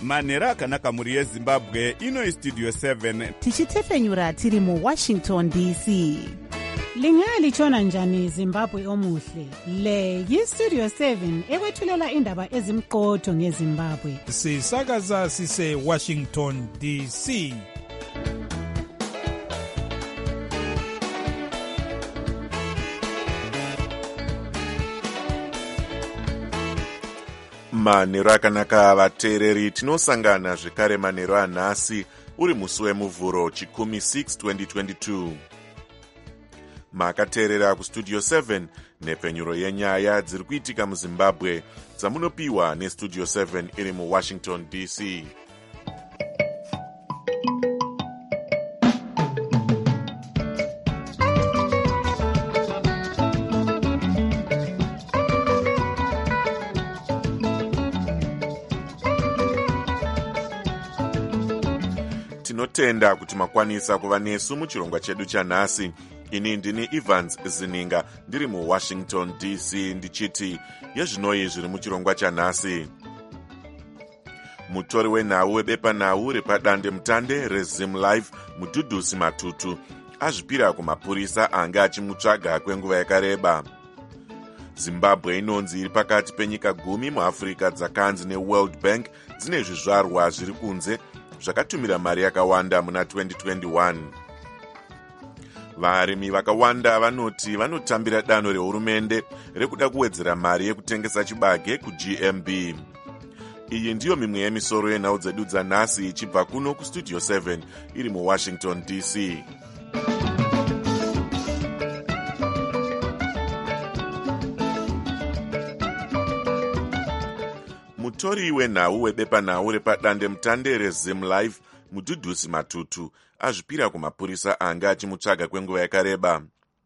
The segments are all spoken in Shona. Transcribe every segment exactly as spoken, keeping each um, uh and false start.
manhero akanaka mhuri yezimbabwe. ino istudio seven tichitefenyura tiri muwashington D C. Lingalitshona njani Zimbabwe omuhle? Le yistudio seven ekwethulela indaba ezimqotho ngeZimbabwe. Sisakaza sise Washington D C. manhero akanaka vateereri, tinosangana zvekare manhero anhasi uri musi wemuvhuro chikumi six twenty twenty-two. makateerera kustudio seven nepfenyuro yenyaya dziri kuitika muzimbabwe dzamunopiwa nestudio seven iri muwashington D C. tinotenda kuti makwanisa kuva nesu muchirongwa chedu chanhasi. ini ndini Evans Zininga ndiri muwashington D C ndichiti yezvinoi zviri muchirongwa chanhasi. mutori wenhau webepanhau repadande mutande reZim Live Mudhudhusi Matutu azvipira kumapurisa anga achimutsvaga kwenguva yakareba. zimbabwe inonzi iri pakati penyika gumi muafrica dzakanzi neworld bank dzine zvizvarwa zviri kunze zvakatumira mari yakawanda muna twenty twenty-one. varimi vakawanda vanoti vanotambira danho rehurumende rekuda kuwedzera mari yekutengesa chibage kuG M B. iyi ndiyo mimwe yemisoro yenhau dzedu dzanhasi ichibva kuno kustudio seven iri muwashington D C. mutori wenhau webepanhau repadande mutande reZim Live Mudhudhusi Matutu azvipira kumapurisa anga achimutsvaga kwenguva yakareba.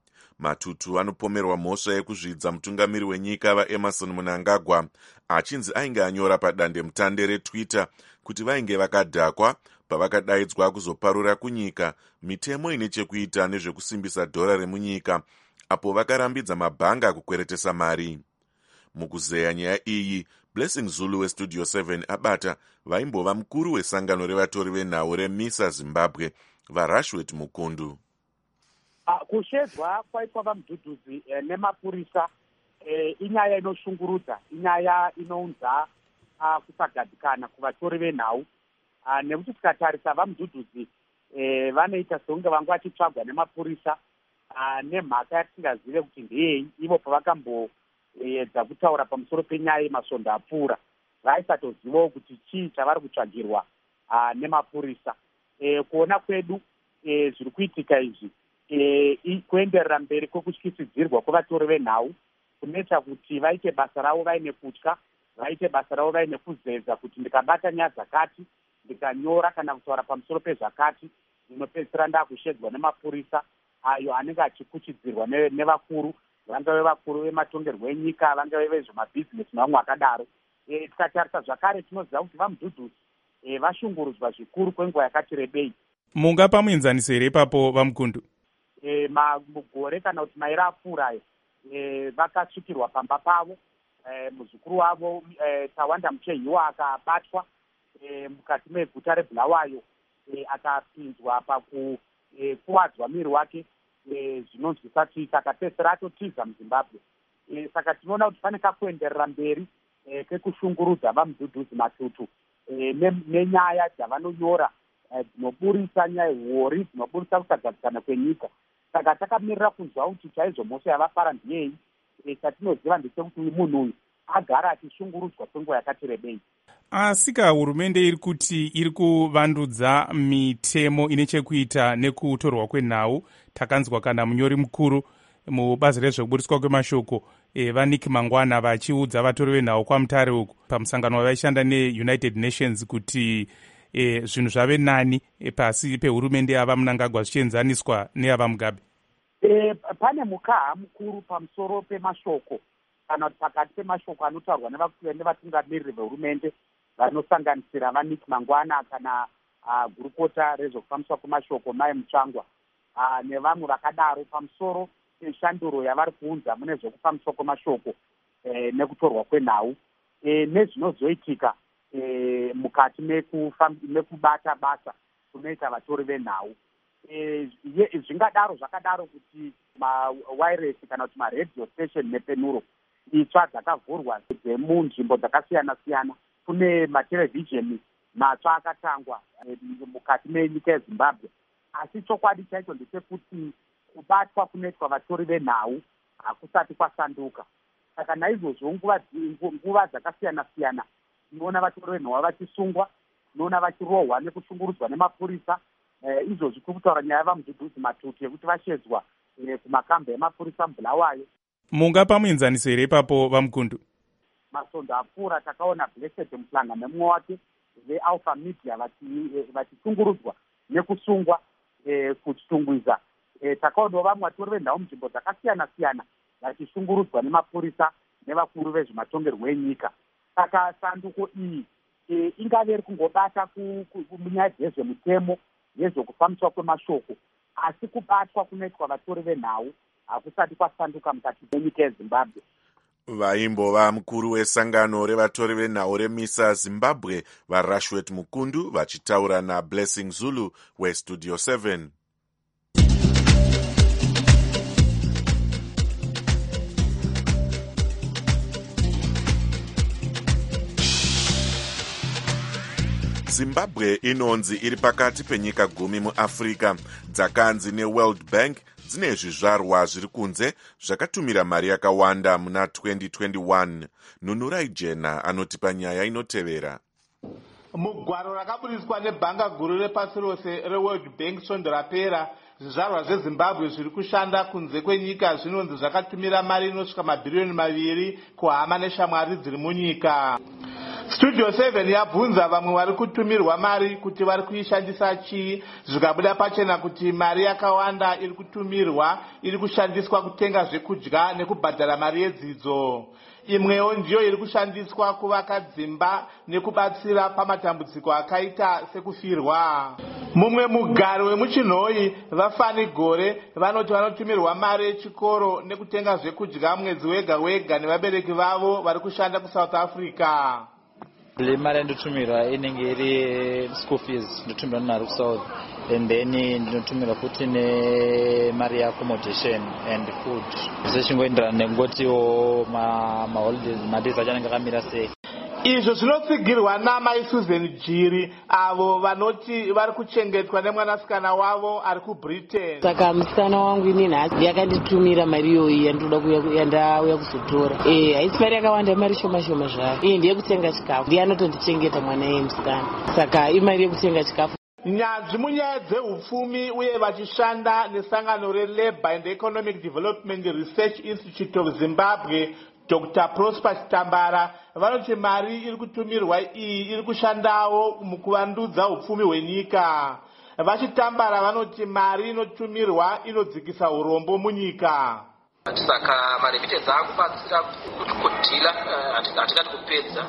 Matutu anopomerwa mhosva yekuzvidza mutungamiri wenyika vaEmerson Mnangagwa achinzi ainge anyora padande mutande reTwitter kuti vainge vakadhakwa pavakadaidzwa kuzoparura kunyika mitemo ine chekuita nezvekusimbisa dhora remunyika apo vakarambidza mabhanga kukweretesa mari. mukuzeya nyaya iyi, Blessing Zulu westudio seven abata vaimbova mukuru wesangano revatori venhau reMISA Zimbabwe vaRashwet Mukundu. kushedzwa kwaitwa vaMudhudhuzi eh, nemapurisa eh, inyaya inoshungurudza, inyaya inounza uh, kusagadzikana kuvatori venhau uh, nekuti tikatarisa vaMudhudhuzi eh, vanoita sekunge vanga vachitsvagwa nemapurisa uh, nemhaka yatingazive kuti ndeyei ivo pavakamboedza uh, kutaura pamusoro penyaya yemasvondo apfuura vaisatozivawo kuti chii chavari kutsvagirwa uh, nemapurisa. eh, kuona kwedu eh, zviri kuitika izvi E, kuenderera mberi kwekutyisidzirwa kwevatori venhau kunoita kuti vaite basa ravo vaine kutya, vaite basa ravo vaine kuzeza kuti ndikabata nyaya dzakati, ndikanyora kana kutaura pamusoro pezvakati, ndinopedzisira ndakushedzwa nemapurisa ayo anenge achikuchidzirwa ne, nevakuru, vangave vakuru vematongerwo enyika, vangave vezvemabhizinesi nevamwe vakadaro. E, tikatarisa zvakare tinoziva kuti vaMudhudhusi e, vashungurudzwa zvikuru kwenguva yakati rebei. Mungapa muenzaniso here ipapo vaMukundu? E, mugore kana kuti maira apfuurayo e, vakasvikirwa pamba pavo e, muzukuru wavo e, Tawanda Muchehiwa akabatwa e, mukati meguta reBulawayo e, akapinzwa pakuwadzwa e, miri wake e, zvinonzwisa tsitsi akapedzisira atotiza muZimbabwe. E, saka tinoona kuti pane kakuenderera mberi e, kekushungurudza vaMudhudhusi Matutu e, nenyaya dzavanonyora dzinoburisa nyaya hori dzinoburisa kusagadzikana kwenyika. Saka takamirira kunzwa kuti chaizvo mhosva yavafara ndiyei. E, chatinoziva ndechekuti uyu munhu uyu agara achishungurudzwa kwenguva yakati rebei. Asi ka hurumende iri kuti iri kuvandudza mitemo ine chekuita nekutorwa kwenhau. Takanzwa kana munyori mukuru mubazi rezvekuburiswa kwemashoko e, vaNick Mangwana vachiudza vatori venhau kwaMutare uku pamusangano wavaishanda neUnited Nations kuti E, zvinhu zvave nani e, pasi pehurumende yava Mnangagwa zvichienzaniswa neyava Mugabe. E, pane mukaha mukuru pamusoro pemashoko kana kuti pakati pemashoko anotaurwa nevatungamiriri vehurumende vanosanganisira vaNick Mangwana kana uh, gurukota rezvokufambiswa kwemashoko Mai Mutsvangwa uh, nevamwe vakadaro pamusoro peshanduro yavari kuunza mune zvokufambiswa kwemashoko e, nekutorwa kwenhau e, nezvinozoitika e, mukati mekubata basa kunoita vatori venhau. E, zvingadaro zvakadaro kuti mawireless kana kuti maradio station nepenuro itsva dzakavhurwa dzemunzvimbo dzakasiyana siyana. Kune matelevhizheni matsva akatangwa e, mukati menyika yeZimbabwe, asi chokwadi chacho ndechekuti kubatwa kunoitwa vatori venhau hakusati kwasanduka. Saka naizvozvo nguva dzakasiyana siyana tinoona vatori venhau vachisungwa, tinoona vachirohwa nekushungurudzwa nemapurisa. E, izvozvi kuri kutaura nyaya yavamudhudhudzi Matutu yekuti vashedzwa e, kumakambi emapurisa Bulawayo. Mungapa muenzaniso here ipapo vamukundu? Masondo apfuura takaona Blessed Muhlanga nemumwe wake veAlpha Media vachishungurudzwa nekusungwa e, kuchitungwiza. E, takaonawo vamwe vatori venhau munzvimbo dzakasiyana siyana vachishungurudzwa nemapurisa nevakuru vezvematongerwo enyika. Saka sanduko iyi e, ingave iri kungobata munyaya dzezvemutemo nezvokufambiswa kwemashoko, asi kubatwa kunoitwa vatori venhau hakusati kwasanduka mukati menyika yeZimbabwe. Vaimbova mukuru wesangano revatori venhau remisa Zimbabwe vaRashwet Mukundu vachitaura naBlessing Zulu weStudio seven. Zimbabwe inonzi iri pakati penyika gumi muAfrica dzakanzi neWorld Bank dzine zvizvarwa zviri kunze zvakatumira mari yakawanda muna twenty twenty-one. Nunurai Jena anotipa nyaya inotevera. Mugwaro rakaburiswa nebhanga guru repasi rose reWorld Bank svondo rapera, zvizvarwa zveZimbabwe zviri kushanda kunze kwenyika zvinonzi zvakatumira mari inosvika mabhiriyoni maviri kuhama neshamwari dziri munyika. Studio seven yabvunza vamwe vari kutumirwa mari kuti vari kuishandisa chii, zvikabuda pachena kuti mari yakawanda iri kutumirwa iri kushandiswa kutenga zvekudya nekubhadhara mari yedzidzo. Imwewo ndiyo iri kushandiswa kuvaka dzimba nekubatsira pamatambudziko akaita sekufirwa. Mumwe mugari wemuchinhoi vaFani Gore vanoti vanotumirwa mari yechikoro nekutenga zvekudya mwedzi wega wega nevabereki vavo vari kushanda kuSouth Africa. Le mari ndotumirwa inenge iri school fees ndotumirwa nari kuSouth, and then ndinotumirwa futi nemari accommodation and food. Zvichingoenderana nekungotiwo maholidays madays achanenge akamira sei. Izvo zvinotsigirwa namai Susan Jiri avo vanoti vari kuchengetwa nemwanasikana wavo ari kuBritain. Saka musikana wangu ini nhasi yakanditumira mari iyoyi yandoda yandauya kuzotora. Eh, haisi mari yakawanda, mari shoma shoma zvayo. Eh, ndiye kutenga chikafu. Ndiye anotondichengeta mwana iye musikana. Saka imari yekutenga chikafu. Nyanzvi munyaya dzeupfumi uye vachishanda nesangano reLabour and Economic Development Research Institute of Zimbabwe, Doctor Prosper Chitambara vanoti mari iri kutumirwa iyi iri kushandawo mukuvandudza upfumi hwenyika. Vachitambara vanoti mari inotumirwa inodzikisa urombo munyika. Saka maremitedzi akubatsira kudhila, hatingati kupedza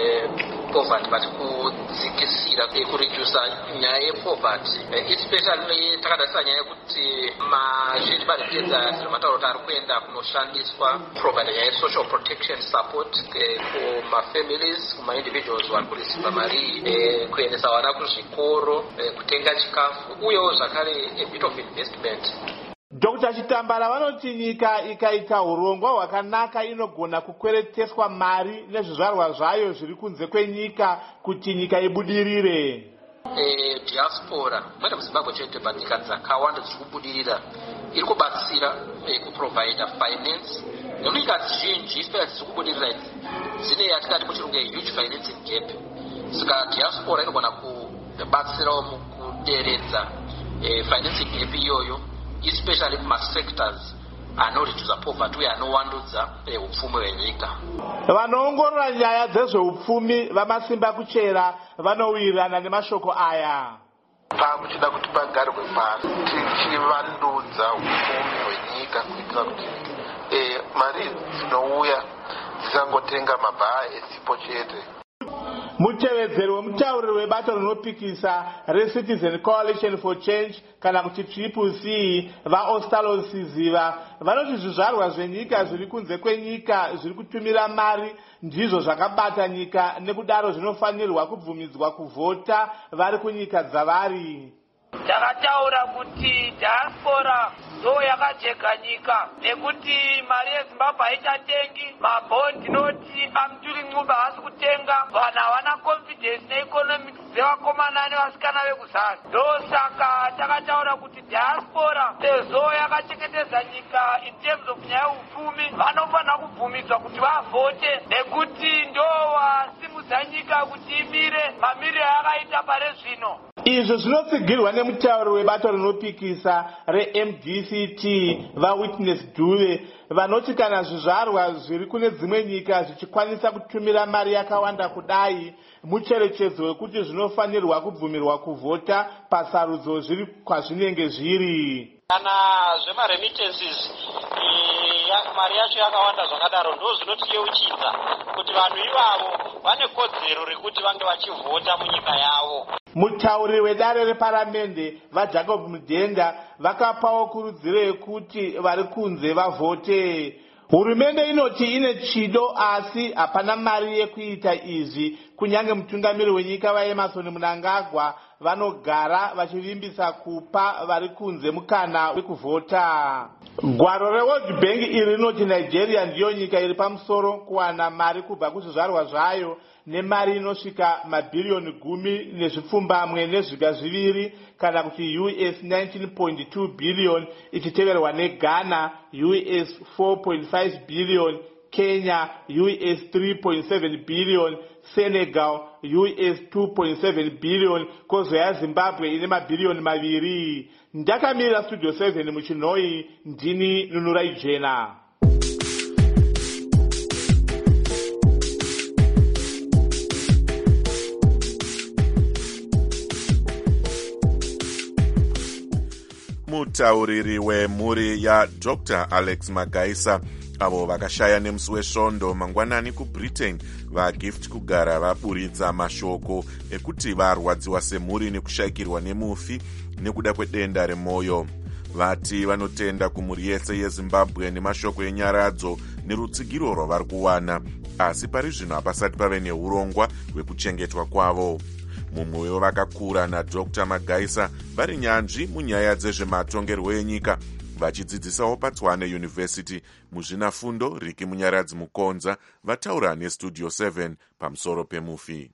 poverty but kudzikisira, kuredusa nyaya yepoverty, especially takatarisa nyaya yekuti mazhinji maremitedzi zvinomataura kuti ari kuenda kunoshandiswa provide nyaya yesocial protection support kumafamilies, kumaindividuals vari kureceiva mari, kuendesa vana kuzvikoro, kutenga chikafu, uyewo zvakare a bit of investment. Doctor Chitambara vanoti nyika ikaita urongwa hwakanaka inogona kukwereteswa mari nezvizvarwa zvayo zviri kunze kwenyika kuti nyika ibudirire. Eh, diaspora kwete muZimbabwe chete but nyika dzakawanda dziri kubudirira iri kubatsira eh, kuprovide finance nenyika zhinji especially dziri kubudirira dzine yatingati muchirungu huge financing gap. Saka diaspora inogona kubatsirawo mukuderedza eh, financing gap iyoyo, especially kumasectors anoredusa poverty uye anowandudza upfumi hwenyika. Vanoongorora nyaya dzezveupfumi vamasimba kuchera vanowirirana nemashoko aya. Pakuchida kuti pagarwe pasi tichivandudza upfumi hwenyika kuitira kuti mari dzinouya dzisangotenga mabhaa esipo chete. mutevedzeri wemutauriri webato rinopikisa reCitizen Coalition for Change kana kuti triple C vaOstalos Ziva vanoti zvizvarwa zvenyika zviri kunze kwenyika zviri kutumira mari ndizvo zvakabata nyika, nekudaro zvinofanirwa kubvumidzwa kuvhota vari kunyika dzavari. Takataura kuti diaspora ndo yakajeka nyika nekuti mari yeZimbabwe haichatengi mabhondi, noti amuturi ncuba hasi kutenga, vanhu havana confidence neeconomics dzevakomana nevasikana vekuzasi. Ndo saka takataura kuti diaspora sezvo yakachengetedza nyika in terms of nyaya yeupfumi vanofanira kubvumidzwa kuti vavhote, nekuti ndo wasimudza nyika kuti imire mamiriro yakaita pare zvino. Izvo zvinotsigirwa nemutauri webato rinopikisa reM D C T vaWitness Dube vanoti kana zvizvarwa zviri kune dzimwe nyika zvichikwanisa kutumira mari yakawanda kudai, mucherechedzo wekuti zvinofanirwa kubvumirwa kuvhota pasarudzo zviri kwazvinenge zviri. Kana zvemaremittances mari yacho yakawanda zvakadaro ndo zvinotiyeuchidza kuti vanhu ivavo vane kodzero rekuti vange vachivhota munyika yavo. Mutauri wedare reparamende vaJacob Mudenga vakapawo kurudziro yekuti vari kunze vavhote. Hurumende inoti ine chido asi hapana mari yekuita izvi, kunyange mutungamiri wenyika vaEmerson Mnangagwa vanogara vachivimbisa kupa vari kunze mukana wekuvhota. Gwaro reWorld Bank iri rinoti Nigeria ndiyo nyika iri pamusoro kuwana mari kubva kuzvizvarwa zvayo, nemari inosvika mabhiriyoni gumi nezvipfumbamwe nezviga zviviri kana kuti U S nineteen point two billion, ichiteverwa neGhana U S four point five billion, Kenya U S three point seven billion, Senegal U S two point seven billion, kozoya Zimbabwe ine mabhiriyoni maviri. Ndakamira Studio seven muchinoi, ndini Nunurai Jena. Mutauriri wemhuri yaDr Alex Magaisa avo vakashaya nemusi wesvondo mangwanani kuBritain vagift kugara vaburitsa mashoko ekuti varwadziwa semhuri nekushayikirwa nemufi nekuda kwedenda remwoyo. Vati vanotenda kumhuri yese yeZimbabwe nemashoko enyaradzo nerutsigiro rwavari kuwana, asi pari zvino hapasati pave neurongwa hwekuchengetwa kwavo. Mumwe wevakakura naDr Magaisa vari nyanzvi munyaya dzezvematongerwo enyika, vachidzidzisawo paTshwane University muzvinafundo. Riki Munyaradzi Mukonza vataura neStudio seven pamusoro pemufi.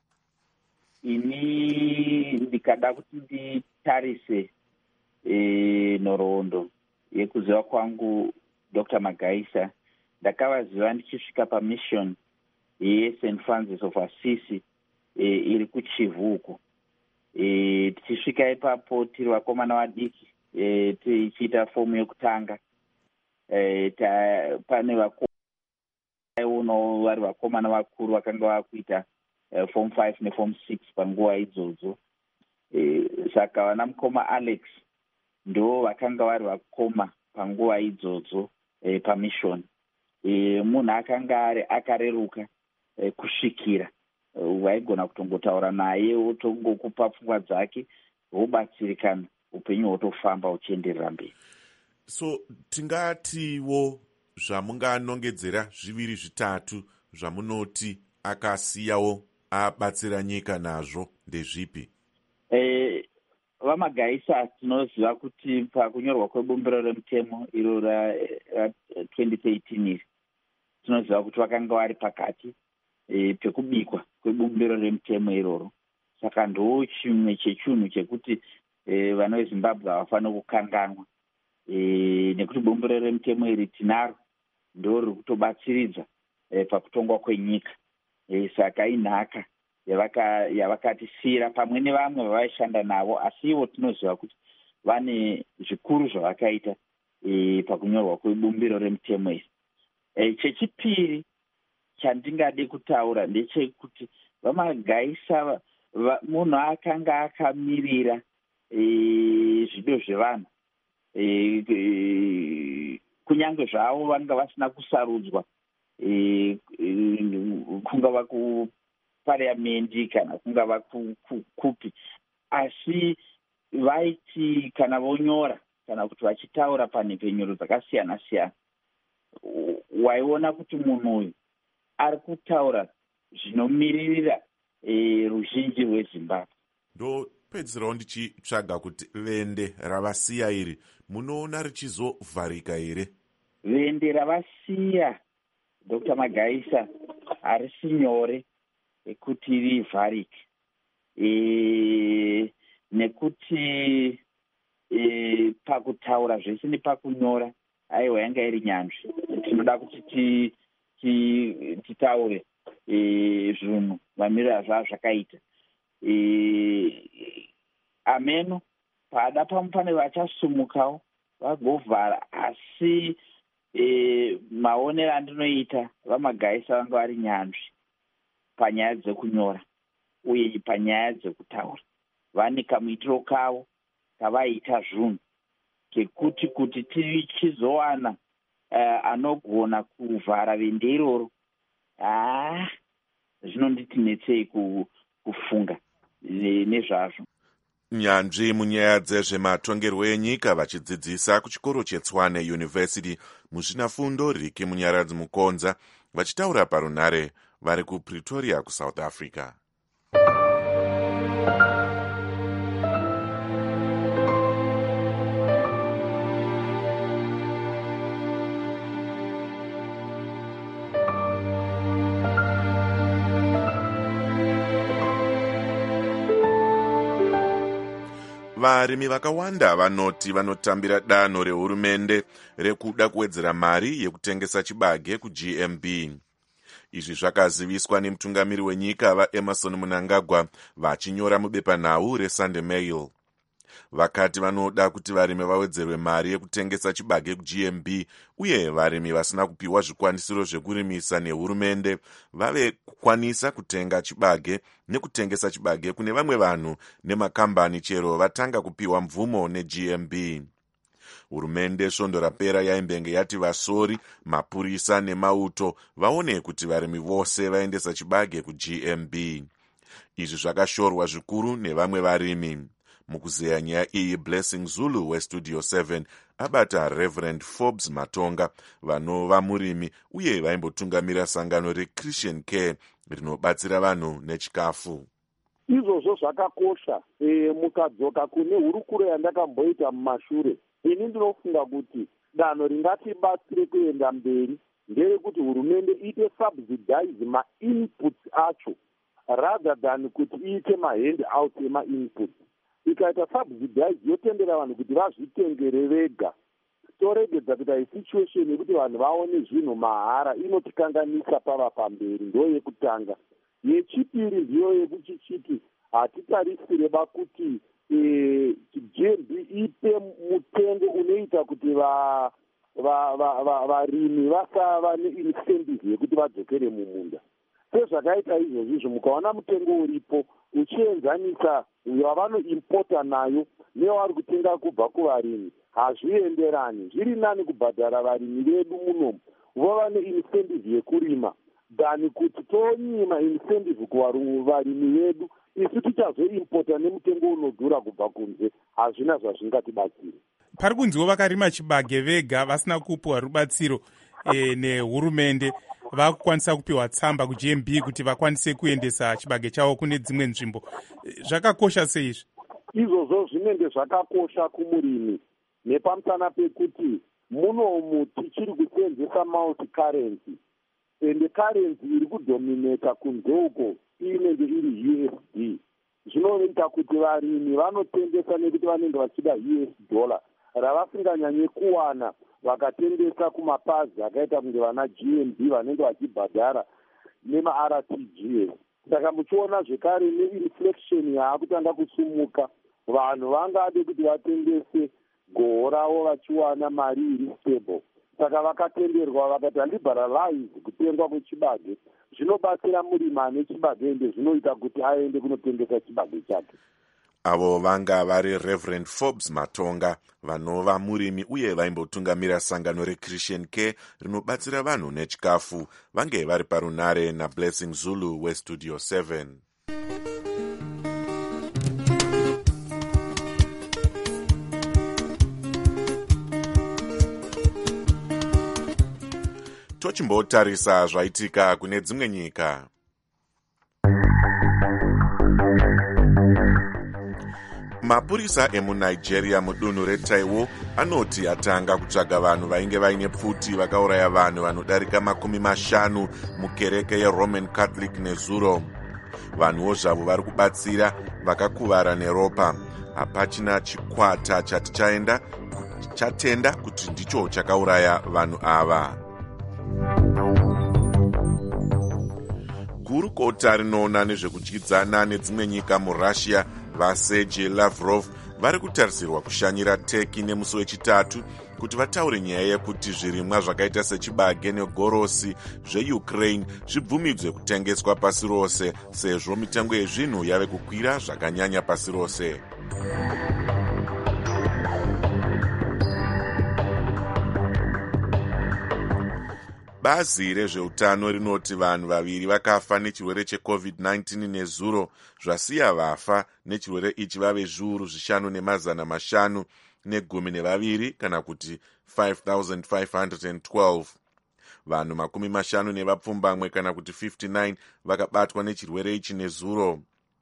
Ini ndikada kuti nditarise e, nhoroondo yekuziva kwangu Doctor Magaisa, ndakavaziva ndichisvika pamission yeSaint Francis of Assisi e, iri kuChivuko. E, tichisvika ipapo tiri vakomana vadiki e, tichiita fomu yekutanga e, ta, pane vakomana vari vakomana vakuru vakanga vakuita e, form five neform six panguva idzodzo. E, saka vana mukoma Alex ndo vakanga vari vakoma panguva idzodzo e, pamission. E, munhu akanga ari akareruka e, kusvikira waigona kutongotaura naye wotongokupa pfungwa dzake wobatsirikana upenyu hwotofamba uchienderera mberi. So tingatiwo zvamunganongedzera zviviri zvitatu zvamunoti akasiyawo abatsira nyika nazvo ndezvipi? E, vaMagaisa tinoziva kuti pakunyorwa kwebumbiro remutemo iro ratwenty thirteen iri tinoziva kuti vakanga vari pakati e, pekubikwa kwebumbiro remutemo iroro. Saka ndo chimwe chechunhu chekuti e, vana veZimbabwe havafanira kukanganwa e, nekuti bumbiro remutemo iri tinaro ndo riri kutobatsiridza e, pakutongwa kwenyika. E, saka inhaka yavakatisira pamwe nevamwe vavaishanda navo, asi ivo tinoziva kuti vane zvikuru zvavakaita e, pakunyorwa kwebumbiro remutemo iri. E, chechipiri chandingade kutaura ndechekuti vaMagaisa munhu akanga akamirira e, zvido zvevanhu e, e, kunyange zvavo vanga vasina kusarudzwa e, e, kungava parliamendi kana kungava kupi, asi vaiti kana vonyora kana kuti vachitaura panhepfenyuro dzakasiyana siyana, waiona kuti munhu uyu ari kutaura zvinomiririra e, ruzhinji rwezimbabwe. ndo pedzisirawo ndichitsvaga kuti vende ravasiya iri munoona richizovharika here? Vende ravasiya Dr Magaisa harisi nyore kuti rivharike, e, nekuti e, pakutaura zvese nepakunyora aiwa yanga iri nyanzvi. Tinoda kuti ti, ti, titaure e, zvinhu mamiriro azvazvo zvakaita. E, ameno pada pamwe pane vachasumukawo vagovhara, asi e, maonero andinoita vaMagaisa vanga vari nyanzvi panyaya dzekunyora uye panyaya dzekutaura. Vane kamuitiro kavo kavaita zvinhu kekuti kuti tichizowana uh, anogona kuvhara vende iroro, ah, zvinonditinetsei kufunga nezvazvo. Nyanzvi munyaya dzezvematongerwo enyika vachidzidzisa kuchikoro cheTshwane University muzvinafundo Riki Munyaradzi Mukonza vachitaura parunhare vari kuPretoria kuSouth Africa. Varimi vakawanda vanoti vanotambira danho rehurumende rekuda kuwedzera mari yekutengesa chibage kuG M B. Izvi zvakaziviswa nemutungamiri wenyika vaEmerson Mnangagwa vachinyora mubepanhau reSunday Mail. Vakati vanoda kuti varimi vawedzerwe mari yekutengesa chibage kuG M B uye varimi vasina kupiwa zvikwanisiro zvekurimisa nehurumende vave kukwanisa kutenga chibage nekutengesa chibage kune vamwe vanhu nemakambani chero vatanga kupiwa mvumo neG M B. Hurumende svondo rapera yaimbenge yati vasori, mapurisa nemauto vaone kuti varimi vose vaendesa chibage kuG M B. Izvi zvakashorwa zvikuru nevamwe varimi. Mukuzeya nyaya iyi Blessing Zulu weStudio seven abata Reverend Forbes Matonga vanova murimi uye vaimbotungamira sangano reChristian Care rinobatsira vanhu nechikafu. Izvozvo zvakakosha. E, mukadzoka kune hurukuro yandakamboita mumashure, ini ndinofunga kuti danho ringatibatsire kuenda mberi nderekuti hurumende iite subsidize ma-inputs acho rather than kuti iite ma-hand out ema-inputs. Ikaita subsidize yotendera vanhu kuti vazvitengere vega, toregedza kuita isituation yekuti vanhu vaone zvinhu mahara, inotikanganisa pava pamberi. Ndo yekutanga. Yechipiri ndiyo yekuchichiti hatitarisire bakuti e, G M B ipe mutengo unoita kuti va varimi vasava neincentive yekuti vadzokere mumunda. Sezvakaita izvozvizvo mukaona mutengo uripo uchienzanisa uyo wavanoimpota nayo newavari kutenga kubva kuvarimi, hazvienderani. Zviri nani kubhadhara varimi vedu munomu vova neincentive yekurima dhani kuti tonyima incentive kuvarimi vedu isu tichazoimpota nemutengo unodhura kubva kunze. Hazvina zvazvingatibatsire. Pari kunziwo vakarima chibage vega vasina kupiwa rubatsiro e, nehurumende vakukwanisa kupiwa tsamba kuG M B kuti vakwanise kuendesa chibage chavo kune dzimwe nzvimbo. Zvakakosha sei izvi? Izvozvo zvinenge zvakakosha kumurimi nepamusana pekuti munomu tichiri kusenzesa multi currency ende currency iri kudominata kunze uko inenge iri U S D. Zvinoita kuti varimi vanotengesa nekuti vanenge vachida U S dollar ravasinganyanye kuwana vakatengesa kumapazi akaita kunge vana G M B vanenge vachibhadhara nema-R T G S. Saka muchiona zvekare neinflection yaakutanga kusumuka, vanhu vangade kuti vatengese goho ravo vachiwana mari iri stable. Saka vakatenderwa vakati liberalize kutengwa kwechibage. Zvinobatsira murimi ane chibage ende zvinoita kuti aende kunotengesa chibage chake. avo vanga vari Reverend Forbes Matonga, vanova murimi uye vaimbotungamira sangano reChristian Care rinobatsira vanhu nechikafu, vange vari parunare naBlessing Zulu weStudio seven. Tochimbotarisa zvaitika kune dzimwe nyika. Mapurisa emunigeria mudunhu reTaiwo anoti atanga kutsvaga vanhu vainge vaine pfuti vakauraya vanhu vanodarika makumi mashanu mukereke yeRoman Catholic nezuro. Vanhuwo zvavo vari kubatsira vakakuvara neropa. Hapachina chikwata chati chaenda chatenda kuti ndicho chakauraya vanhu ava. Gurukota rinoona nezvekudyidzana nedzimwe nyika muRussia vaSergei Lavrov vari kutarisirwa kushanyira Turkey nemusi wechitatu kuti vataure nyaya yekuti zvirimwa zvakaita sechibage negorosi zveUkraine zvibvumidzwe kutengeswa pasi rose sezvo mitengo yezvinhu yave kukwira zvakanyanya pasi rose. Bazi rezveutano rinoti vanhu vaviri vakafa nechirwere checovid nineteen nezuro, zvasiya vafa nechirwere ichi vave zviuru zvishanu nemazana mashanu negumi nevaviri kana kuti five thousand five hundred twelve. Vanhu makumi mashanu nevapfumbamwe kana kuti fifty-nine vakabatwa nechirwere ichi nezuro.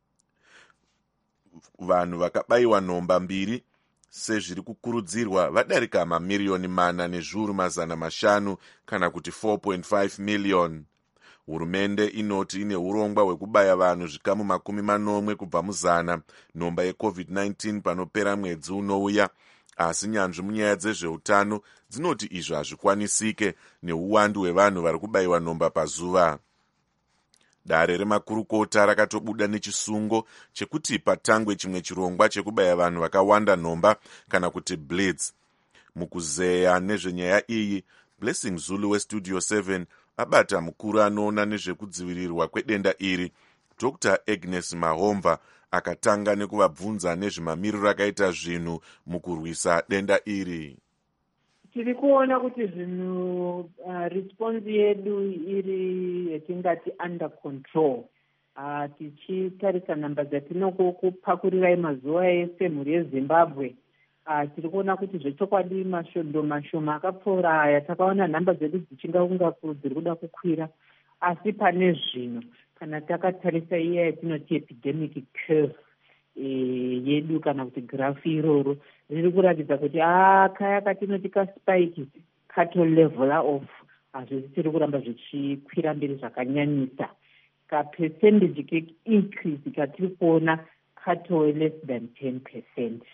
Vanhu vakabayiwa nhomba mbiri sezviri kukurudzirwa vadarika mamiriyoni mana nezviuru mazana mashanu kana kuti four point five million. Hurumende inoti ine urongwa hwekubaya vanhu zvikamu makumi manomwe kubva muzana nhomba yecovid nineteen panopera mwedzi unouya, asi nyanzvi munyaya dzezveutano dzinoti izvo hazvikwanisike neuwandu hwevanhu vari kubayiwa nhomba pazuva. Dare remakurukota rakatobuda nechisungo chekuti patangwe chimwe chirongwa chekubaya vanhu vakawanda nhomba kana kuti blitz. Mukuzeya nezvenyaya iyi, Blessing Zulu weStudio seven abata mukuru anoona nezvekudzivirirwa kwedenda iri, Doctor Agnes Mahomva, akatanga nekuvabvunza nezvemamiriro akaita zvinhu mukurwisa denda iri. Tiri kuona kuti zvinhu uh, response yedu iri yatingati under control. Uh, tichitarisa namba dzatinokupakurirai mazuva ese mhuri yeZimbabwe, uh, tiri kuona kuti zvechokwadi mashondo mashoma akapfuura aya takaona nhamba dzedu dzichinga kunga dziri kuda kukwira, asi pane zvino kana takatarisa iya yatinoti epidemic curve e, yedu kana kuti grafu iroro riri kuratidza kuti ah kaya katinoti kaspike katolevela off, hazvisi tiri kuramba zvichikwira mberi zvakanyanyisa. Kapercentage keincrease katiri kuona kato less than ten percent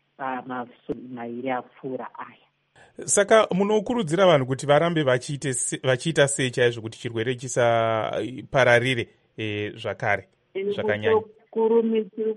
mairi apfuura aya. Saka munokurudzira vanhu kuti varambe vachiita sei chaizvo kuti chirwere chisapararire e, zvakare zvakanyanya? Tiri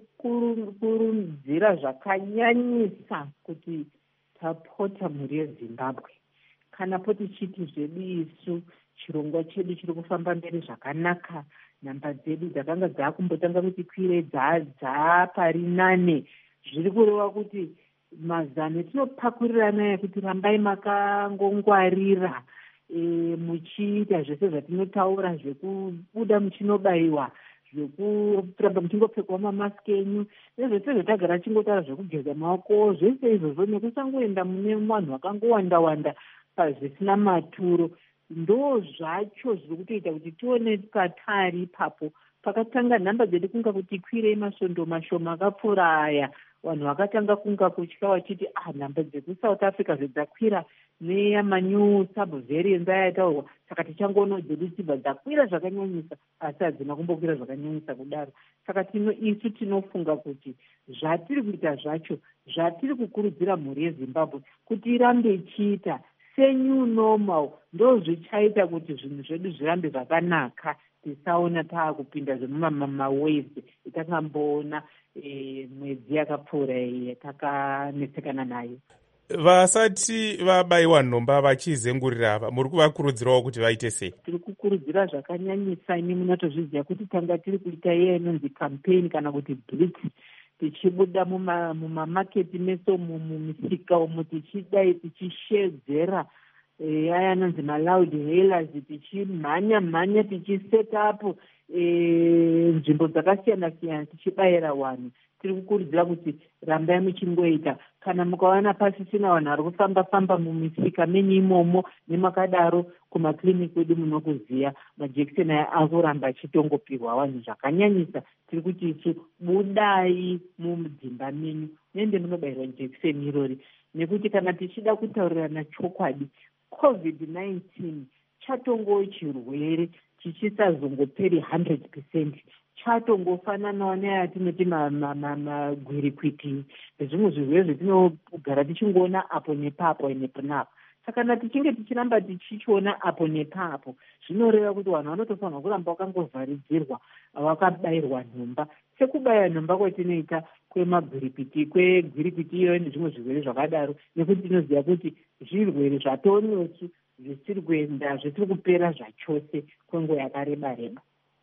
kukurudzira zvakanyanyisa kuti tapota mhuri yeZimbabwe, kana poti chiti zvedu isu chirongwa chedu chiri kufamba mberi zvakanaka, nhamba dzedu dzakanga dzakumbotanga kuti kwire dzapari nane, zviri kureva kuti mazano tinopakurirana yekuti rambai makangongwarira e, muchiita zvese zvatinotaura, zvekubuda muchinobayiwa, zvekuramba muchingopfekwa mamasiki enyu, nezvese zvatagara chingotaura zvekugeza maoko, zvese izvozvo nekusangoenda mune vanhu vakangowanda-wanda pazvisina maturo, ndo zvacho zviri kutoita kuti tione patari ipapo pakatanga nhamba dzedu kunga kuti kwirei masvondo mashoma akapfuura aya, vanhu vakatanga kunga kutya vachiti ah nhamba dzekuSouth Africa zvedzakwira neyamanyu subvariants ayataurwa, saka tichangoona dzedu dzibva dzakwira zvakanyanyisa, asi hadzina kumbokwira zvakanyanyisa kudaro. Saka tino isu tinofunga kuti zvatiri kuita zvacho, zvatiri kukurudzira mhuri yeZimbabwe kuti irambe ichiita senew normal, ndo zvichaita kuti zvinhu zvedu zvirambe zvakanaka, tisaona taakupinda zvemumamawezi itakamboona e, mwedzi yakapfuura yatakanetsekana nayo. Vasati vabayiwa nhomba vachizengurira ava, muri kuvakurudzirawo kuti vaite sei? Tiri kukurudzira zvakanyanyisa, ini munotozviziva kuti tanga tiri kuita iya inonzi campaign kana kuti blitz tichibuda mumamaketi meso mumisika umu tichidai tichishedzera aya anonzi malaud hailers, tichimhanya mhanya tichiset up nzvimbo dzakasiyana siyana tichibayira vanhu. Tiri kukurudzira kuti rambai muchingoita. Kana mukawana pasisina vanhu vari kufamba famba mumisika menyu imomo nemakadaro, kumakliniki kwedu munokuziya majekiseni aya akuramba achitongopirwa vanhu zvakanyanyisa. Tiri kuti isu budai mudzimba menyu nende munobayirwa jekiseni irori, nekuti kana tichida kutaurirana chokwadi, covid nineteen chatongo chirwere chichisazongoperi one hundred percent. Chatongofananawo neyatinoti magwirikwiti nezvimwe zvirwere zvetinogara tichingoona apo nepapo nepo napo. Saka kana tichinge tichiramba tichichiona apo nepapo, zvinoreva kuti vanhu vanotofanirwa kuramba vakangovharidzirwa vakabayirwa nhomba, sekubayira nhomba kwatinoita kwemagwirikwiti kwegwirikwiti iyoyo nezvimwe zvirwere zvakadaro, nekuti tinoziva kuti zvirwere zvatoonesu zvisiri kuenda zvisiri kupera zvachose kwenguva yakareba reba.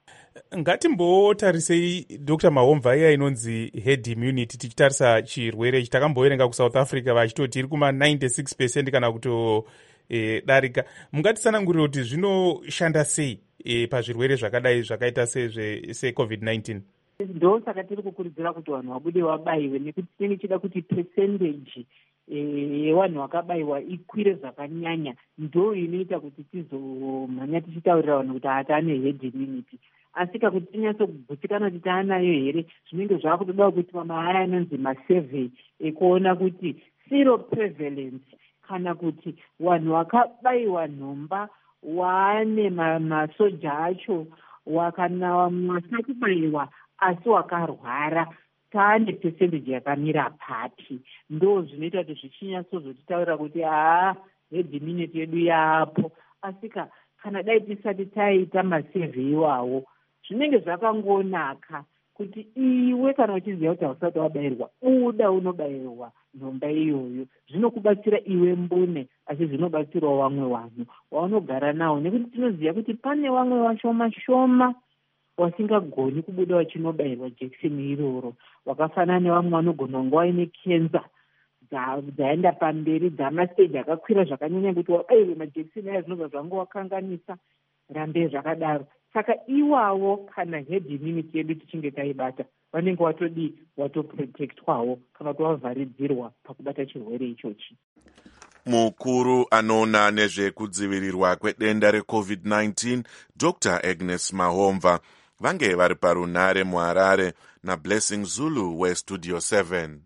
Ngatimbotarisei Doctor Mahomva iya inonzi herd immunity. Tichitarisa chirwere ichi takamboverenga kuSouth Africa vachitoti iri kuma ninety-six percent kana kuto e, darika. Mungatitsanangurira kuti zvinoshanda sei e, pazvirwere zvakadai zvakaita secovid nineteen? Ndo saka tiri kukurudzira kuti vanhu vabude vabayiwe, nekuti tinenge tichida kuti percentage yevanhu vakabayiwa ikwire zvakanyanya. Ndo inoita kuti tizomhanya tichitaurira vanhu kuti hatane herd immunity. Asi kakuti tinyatsogutsikana kuti taanayo here, zvinenge zvakutoda kuti mamahaya anonzi masurvey ekuona kuti zero prevalence, kana kuti vanhu vakabayiwa nhomba waane masoja acho, wakana vamwe vasina kubayiwa asi wakarwara, taane percentage yakamira pati. Ndo zvinoita kuti zvichinyatsozotitaurira kuti haa herd immunity yedu yaapo. Asi kana dai tisati taita masurvey iwawo, zvinenge zvakangonaka kuti iwe kana uchiziva kuti hausati wabayirwa, buda unobayirwa nhomba iyoyo. Zvinokubatsira iwe mbune, asi zvinobatsirawo vamwe vanhu waunogara nawo, nekuti tinoziva kuti pane vamwe vashoma shoma wasingagoni kubuda wachinobayirwa jekiseni iroro, wakafanana nevamwe vanogona kunge vaine kenza dzaenda pamberi, dzamasteji akakwira zvakanyanya kuti wabayirwe majekiseni aya zvinobva zvange wakanganisa, rambe zvakadaro. Saka iwawo kana herd immunity yedu tichinge taibata, vanenge watodi watoprotectwawo kana kuti wavharidzirwa pakubata chirwere ichochi. Mukuru anoona nezvekudzivirirwa kwedenda recovid nineteen Doctor Agnes Mahomva vange vari parunare muHarare naBlessing Zulu weStudio seven.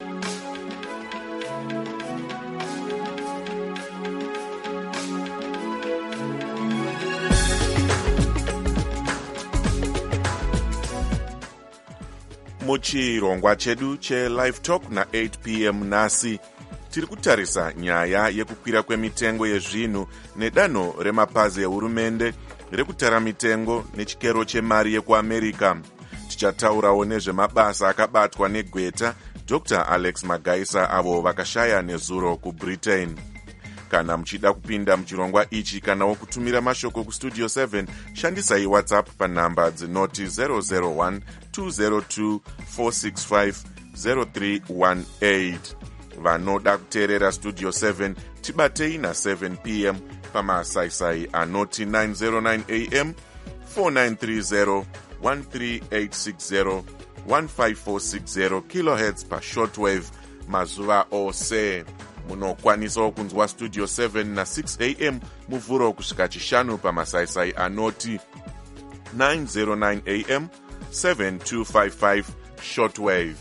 Muchirongwa chedu cheLive Talk na eight p m nasi tiri kutarisa nyaya yekukwira kwemitengo yezvinhu nedanho remapazi ehurumende rekutara mitengo nechikero chemari yekuAmerica. Tichataurawo nezvemabasa akabatwa negweta Doctor Alex Magaisa avo vakashaya nezuro kuBritain. Kana muchida kupinda muchirongwa ichi kana wokutumira mashoko kuStudio seven, shandisai WhatsApp panhamba dzinoti zero zero one two zero two four six five zero three one eight. Vanoda kuteerera Studio seven tibatei na seven p m pamasaisai anoti nine oh nine a m four nine three zero one three eight six zero one five four six zero kilohertz pa shortwave mazuva ose. Munokwanisawo kunzwa Studio seven na six a m muvhuro kusvika chishanu pamasaisai anoti nine oh nine a m seven two five five shortwave.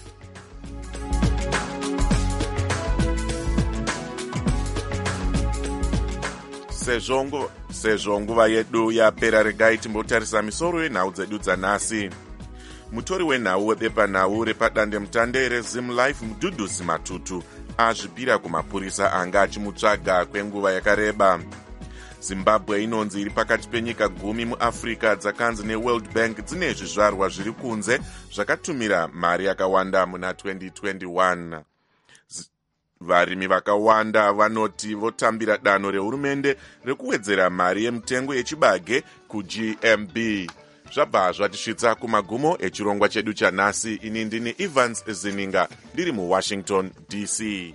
Sezvo sezvo nguva yedu yapera, regai timbotarisa misoro yenhau dzedu dzanhasi. Mutori wenhau webepanhau repadande mutande reZimLife Mudhudhuzi Matutu azvipira kumapurisa anga achimutsvaga kwenguva yakareba. Zimbabwe inonzi iri pakati penyika gumi muAfrica dzakanzi neWorld Bank dzine zvizvarwa zviri kunze zvakatumira mari yakawanda muna twenty twenty-one. Varimi vakawanda vanoti votambira danho rehurumende rekuwedzera mari yemitengo yechibage kuG M B. zvabva zvatisvitsa kumagumo echirongwa chedu chanhasi. Ini ndini Evans Zininga ndiri muWashington D C.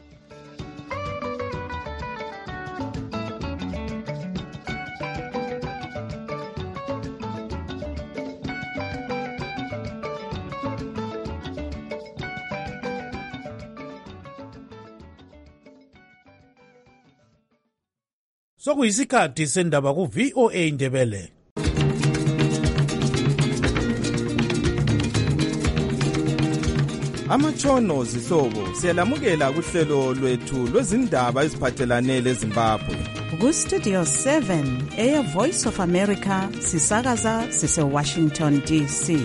Sokuyisikhathi sendaba ku V O A Ndebele. Amatshono zihlobo siyalamukela kuhlelo lwethu lwezindaba eziphathelane leZimbabwe. Ku Studio seven eya Voice of America sisakaza sise Washington D C.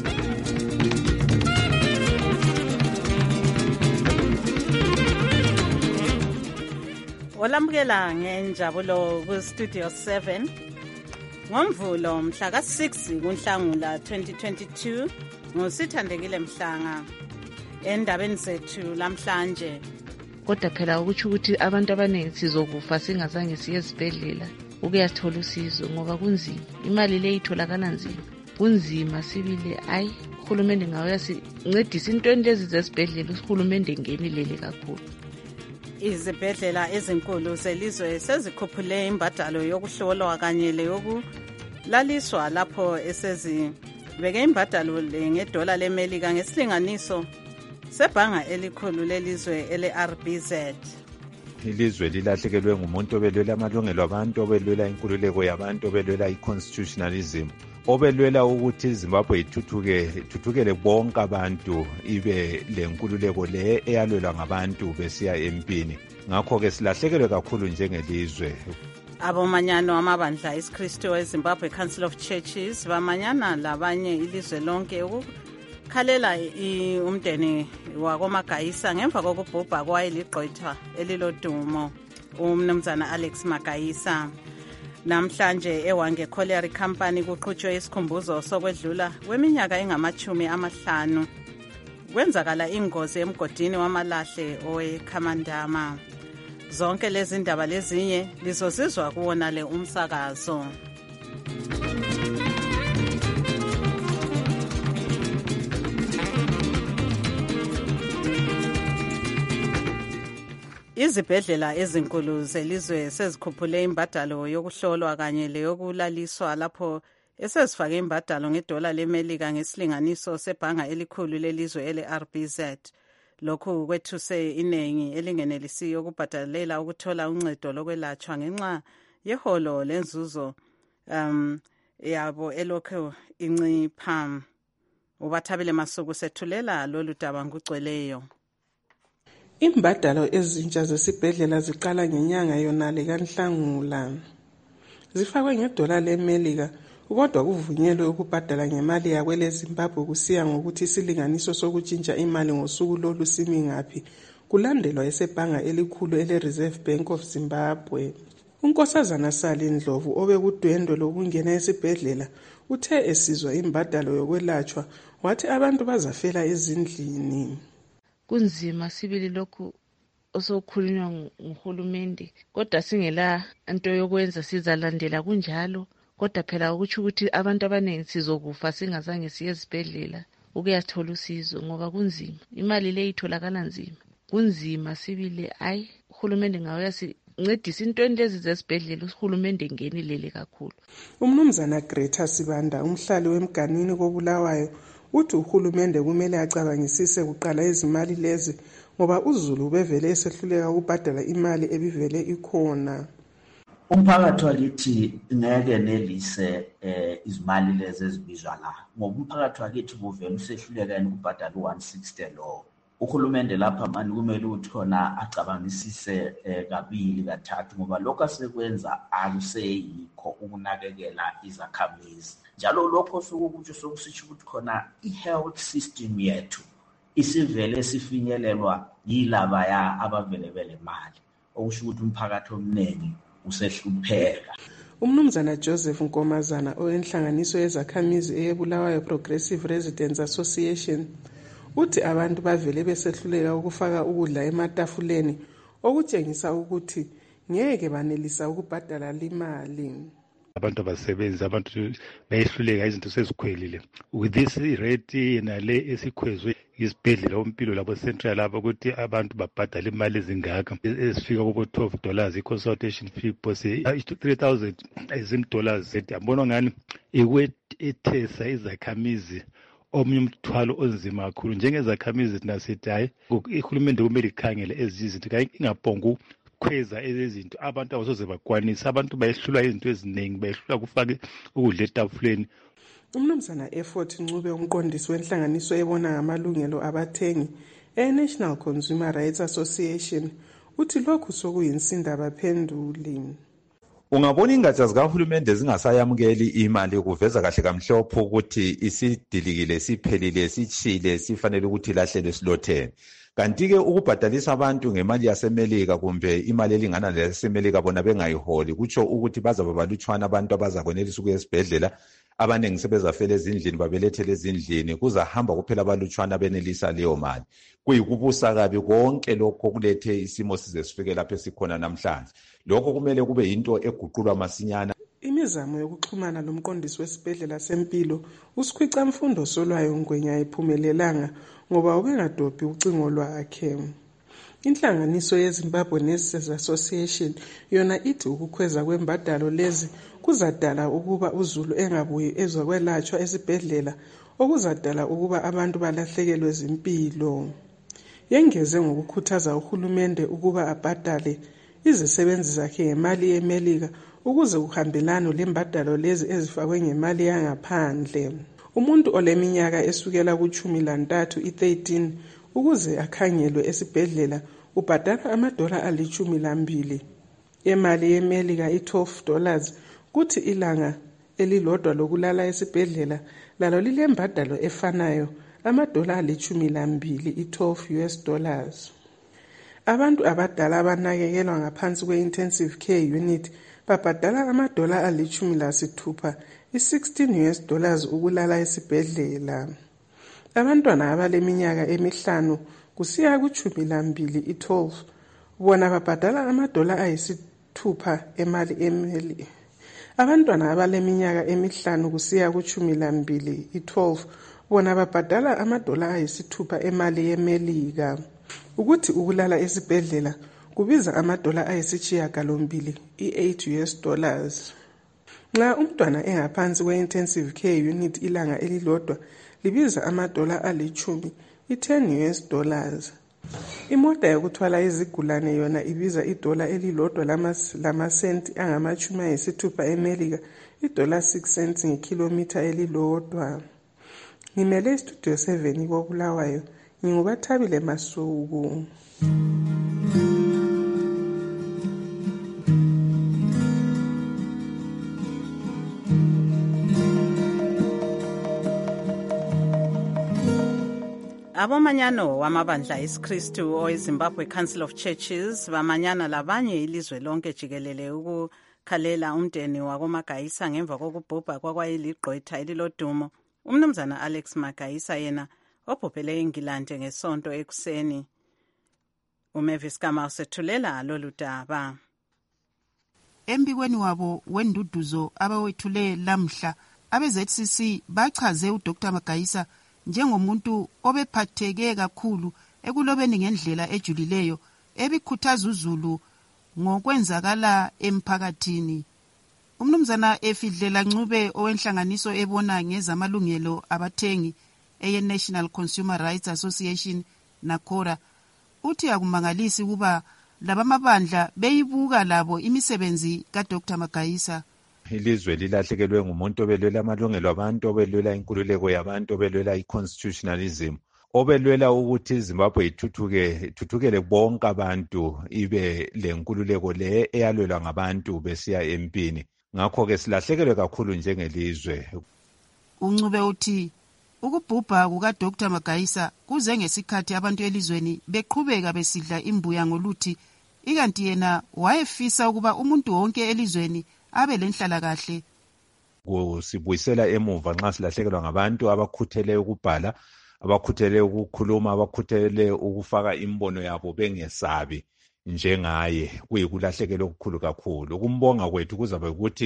Olamukela ngenjabulo ku Studio seven ngomvulo mhla ka six kuNhlangula twenty twenty-two ngosithandekile Mhlanga. Endabeni zethu lamhlanje, kodwa phela ukuthi ukuthi abantu abaningi sizokufa singazange siye esibhedlela ukuyathola usizo ngoba kunzima, imali le itholakala nzima, kunzima sibile. Ayi, uhulumende ngawe yasincedisa into lezi zesibhedlela, uhulumende ngenilele kakhulu. Izibhedlela ezinkulu zelizwe sezikhuphule imbadalo yokuhlolwa kanye leyokulaliswa lapho esezibeke imbadalo ngedola leMelika ngesilinganiso sebhanga elikhulu lelizwe ele-R B Z. Ilizwe lilahlekelwe ngumuntu obelwela amalungelo abantu, obelwela inkululeko yabantu, obelwela i-constitutionalism, obelwela ukuthi iZimbabwe ithuthuke ithuthukele bonke abantu, ibe lenkululeko le eyalwelwa ngabantu besiya empini. Ngakho-ke silahlekelwe kakhulu njengelizwe. Abomanyano amabandla esikristu eZimbabwe Council of Churches bamanyana labanye ilizwe lonke ukukhalela umndeni wakoMagayisa ngemva kokubhubha kwayeliqotha elilodumo umnumzana Alex Magayisa. Namhlanje eWange Colliery Company kuqhutshwe isikhumbuzo sokwedlula kweminyaka engamachumi amahlanu kwenzakala ingozi emgodini wamalahle oweKhamandama. Zonke lezi ndaba lezinye lizozizwa kuwona le umsakazo. Izibhedlela ezinkulu zelizwe sezikhuphule imbadalo yokuhlolwa kanye leyokulaliswa lapho esezifake imbadalo ngedola leMelika ngesilinganiso sebhanga elikhulu lelizwe ele-R B Z. Lokhu kwethuse inengi elingenelisiyo ukubhadalela ukuthola uncedo lokwelatshwa ngenxa yeholo lenzuzo um yabo elokhu incipha. Ubathabile Masuku sethulela lolu daba ngugcweleyo. Imbadalo ezintsha zesibhedlela ziqala ngenyanga yonale kaNhlangula. Zifakwe ngedola leMelika, kodwa kuvunyelwe ukubhadala ngemali yakwele Zimbabwe kusiya ngokuthi isilinganiso sokutshintsha imali ngosuku lolu simi ngaphi, kulandelwa esebhanga elikhulu ele-Reserve Bank of Zimbabwe. Unkosazana Sali Ndlovu obekudwendwe lokungena esibhedlela uthe esizwa imbadalo yokwelatshwa wathi abantu bazafela ezindlini. Kunzima sibili lokhu osokhulunywa nguhulumende, kodwa singela into yokwenza sizalandela kunjalo. Kodwa phela ukuthi ukuthi abantu abaningi sizokufa singazange siye esibhedlela ukuyathola usizo ngoba kunzima, imali le itholakala nzima, kunzima sibile. Ayi, uhulumende ngawe yasincedisa into lezi zesibhedlela, uhulumende ngenilele kakhulu. Umnumzana Greta Sibanda, umhlali wemganwini koBulawayo, uthi uhulumende kumele acabangisise kuqala izimali lezi ngoba uZulu bevele esehluleka ukubhadala imali ebivele ikhona. Umphakathi wakithi ngeke nelise eh izimali lezi ezibizwa la ngoba umphakathi wakithi buvele usehluleka ukubhadala u-one sixty lo. Uhulumende lapha manje kumele ukuthi khona acabangisise kabili kathathu ngoba lokho asekwenza akuseyikho ukunakekela izakhamizi. Njalo lokho sokukuthi sokusitsho ukuthi khona i-health system yethu isivele sifinyelelwa yilaba ya abavele bele mali, okusho ukuthi umphakathi omningi usehlupheka. Umnumzana Joseph Nkomazana owenhlanganiso yezakhamizi eyeBulawayo Progressive Residents Association uthi abantu bavele besehluleka ukufaka ukudla ematafuleni okutshengisa ukuthi ngeke banelisa ukubhadala imali. abantu abasebenzi, abantu bayehluleka, izinto sezikhwelile. With this rate nale esikhwezwe isibhedlela ompilo labo central lapha ukuthi abantu babhadala imali ezingaka ezifika kubo twelve dollars i-consultation fee pose three thousand dollars. Yabona ngani ikwethesa izakhamizi omunye umthwalo onzima kakhulu njengezakhamizi thina sithi hayi ihulumende kumele ikhangele ezinye izinto kanye ingabhonga khweza ezinto abantu abasoze bakwanisa, abantu bayehlula izinto eziningi, bayehlula kufake ukudla etafuleni. Umnumzana Effort Ncube, umqondisi wenhlanganiso ebona ngamalungelo abathengi e-National Consumer Rights Association, uthi lokhu sokuyinsinda abaphenduli. Ungabona ingatsha zikahulumende zingasayamukeli imali kuveza kahle kamhlophe ukuthi isidilikile, siphelile, sichile, sifanele ukuthi lahlele silotheni. Kanti-ke ukubhadalisa abantu ngemali yasemelika kumbe imali elingana leyasemelika bona bengayiholi kutsho ukuthi bazabe balutshwana abantu abazakwenelisa ukuya esibhedlela. Abaningi sebezafela ezindlini, babelethele ezindlini, kuzahamba kuphela abalutshwana benelisa leyo mali. Kuyikubusa kabi konke lokho kulethe isimo size sifike lapho esikhona namhlanje. Lokho kumele kube yinto eguqulwa masinyana. Imizamo yokuxhumana lomqondisi wesibhedlela sempilo uSikhwica Mfundo Solwayo Ngwenya ayiphumelelanga ngoba ubengadobhi ucingo lwakhe. Inhlanganiso yeZimbabwe Nurses Association yona ithi ukukhweza kwembadalo lezi kuzadala ukuba uZulu engabuyi ezokwelatshwa esibhedlela, okuzadala ukuba abantu balahlekelwe izimpilo. Yengeze ngokukhuthaza uhulumende ukuba abhadale izisebenzi zakhe ngemali yemelika ukuze kuhambelane lembadalo lezi ezifakwe ngemali yangaphandle. Umuntu oleminyaka esukela kuchumi lantathu i-thirteen ukuze akhangelwe esibhedlela ubhadala amadola alichumi lambili. Imali yemelika i-twelve dollars kuthi ilanga elilodwa lokulala esibhedlela lalo lilembadalo efanayo amadola alichumi lambili i-twelve U S dollars. Abantu abadala abanakekelwa ngaphansi kwe-intensive care unit babhadala amadola alichumi lasithupha i-sixteen U S dollars ukulala esibhedlela. Abantwana abaleminyaka emihlanu kusiya kuchumi lambili i-twelve bona babhadala amadola ayisithupha emali emeli. Abantwana abaleminyaka emihlanu kusiya kuchumi lambili i-twelve bona babhadala amadola ayisithupha emali yemelika. Ukuthi ukulala esibhedlela kubiza amadola ayisishiyagalombili i-eight U S dollars. Nxa umntwana engaphansi kwe-intensive care unit ilanga elilodwa libiza amadola alichumi i-ten U S dollars. Imota yokuthwala izigulane yona ibiza idola elilodwa lamasenti angamachumi ayisithupha emelika, idola six cents ngekilometer elilodwa. Ngimele istudio seven koBulawayo, ngingubathabile Masuku. Abomanyano wamabandla esikristu oweZimbabwe Council of Churches bamanyana labanye ilizwe lonke jikelele ukukhalela umndeni wakoMagayisa ngemva kokubhubha kwakwayiligqwetha elilodumo umnumzana Alex Magayisa yena obhubhele eNgilandi ngesonto ekuseni. uMavis Kama usethulela lolu daba. Embikweni wabo wenduduzo abawethule lamhla abe-Z C C bachaze uDr Magayisa njengomuntu obephatheke kakhulu ekulobeni ngendlela ejulileyo ebikhuthaza uZulu ngokwenzakala emphakathini. Umnumzana Efidlela Ncube owenhlanganiso ebona ngezamalungelo abathengi eye-National Consumer Rights Association NACORA uthi akumangalisi kuba labamabandla beyibuka labo imisebenzi kaDr Magayisa. Ilizwe lilahlekelwe ngumuntu obelwela amalungelo abantu, obelwela inkululeko yabantu, obelwela i-constitutionalism, obelwela ukuthi iZimbabwe ithuthuke ithuthukele bonke abantu, ibe lenkululeko le eyalwelwa ngabantu besiya empini. Ngakho ke silahlekelwe kakhulu njengelizwe. Uncube uthi ukubhubha kukaDr Magayisa kuze ngesikhathi abantu elizweni beqhubeka besidla imbuya ngoluthi, ikanti yena wayefisa ukuba umuntu wonke elizweni abe lenhlala kahle. Kusibuyisela emuva nxa silahlekelwa ngabantu abakhuthele ukubhala, abakhuthele ukukhuluma, abakhuthele ukufaka imbono yabo bengesabi njengaye. Kuyikulahlekelwa okukhulu kakhulu. Ukumbonga kwethu kuzabe ukuthi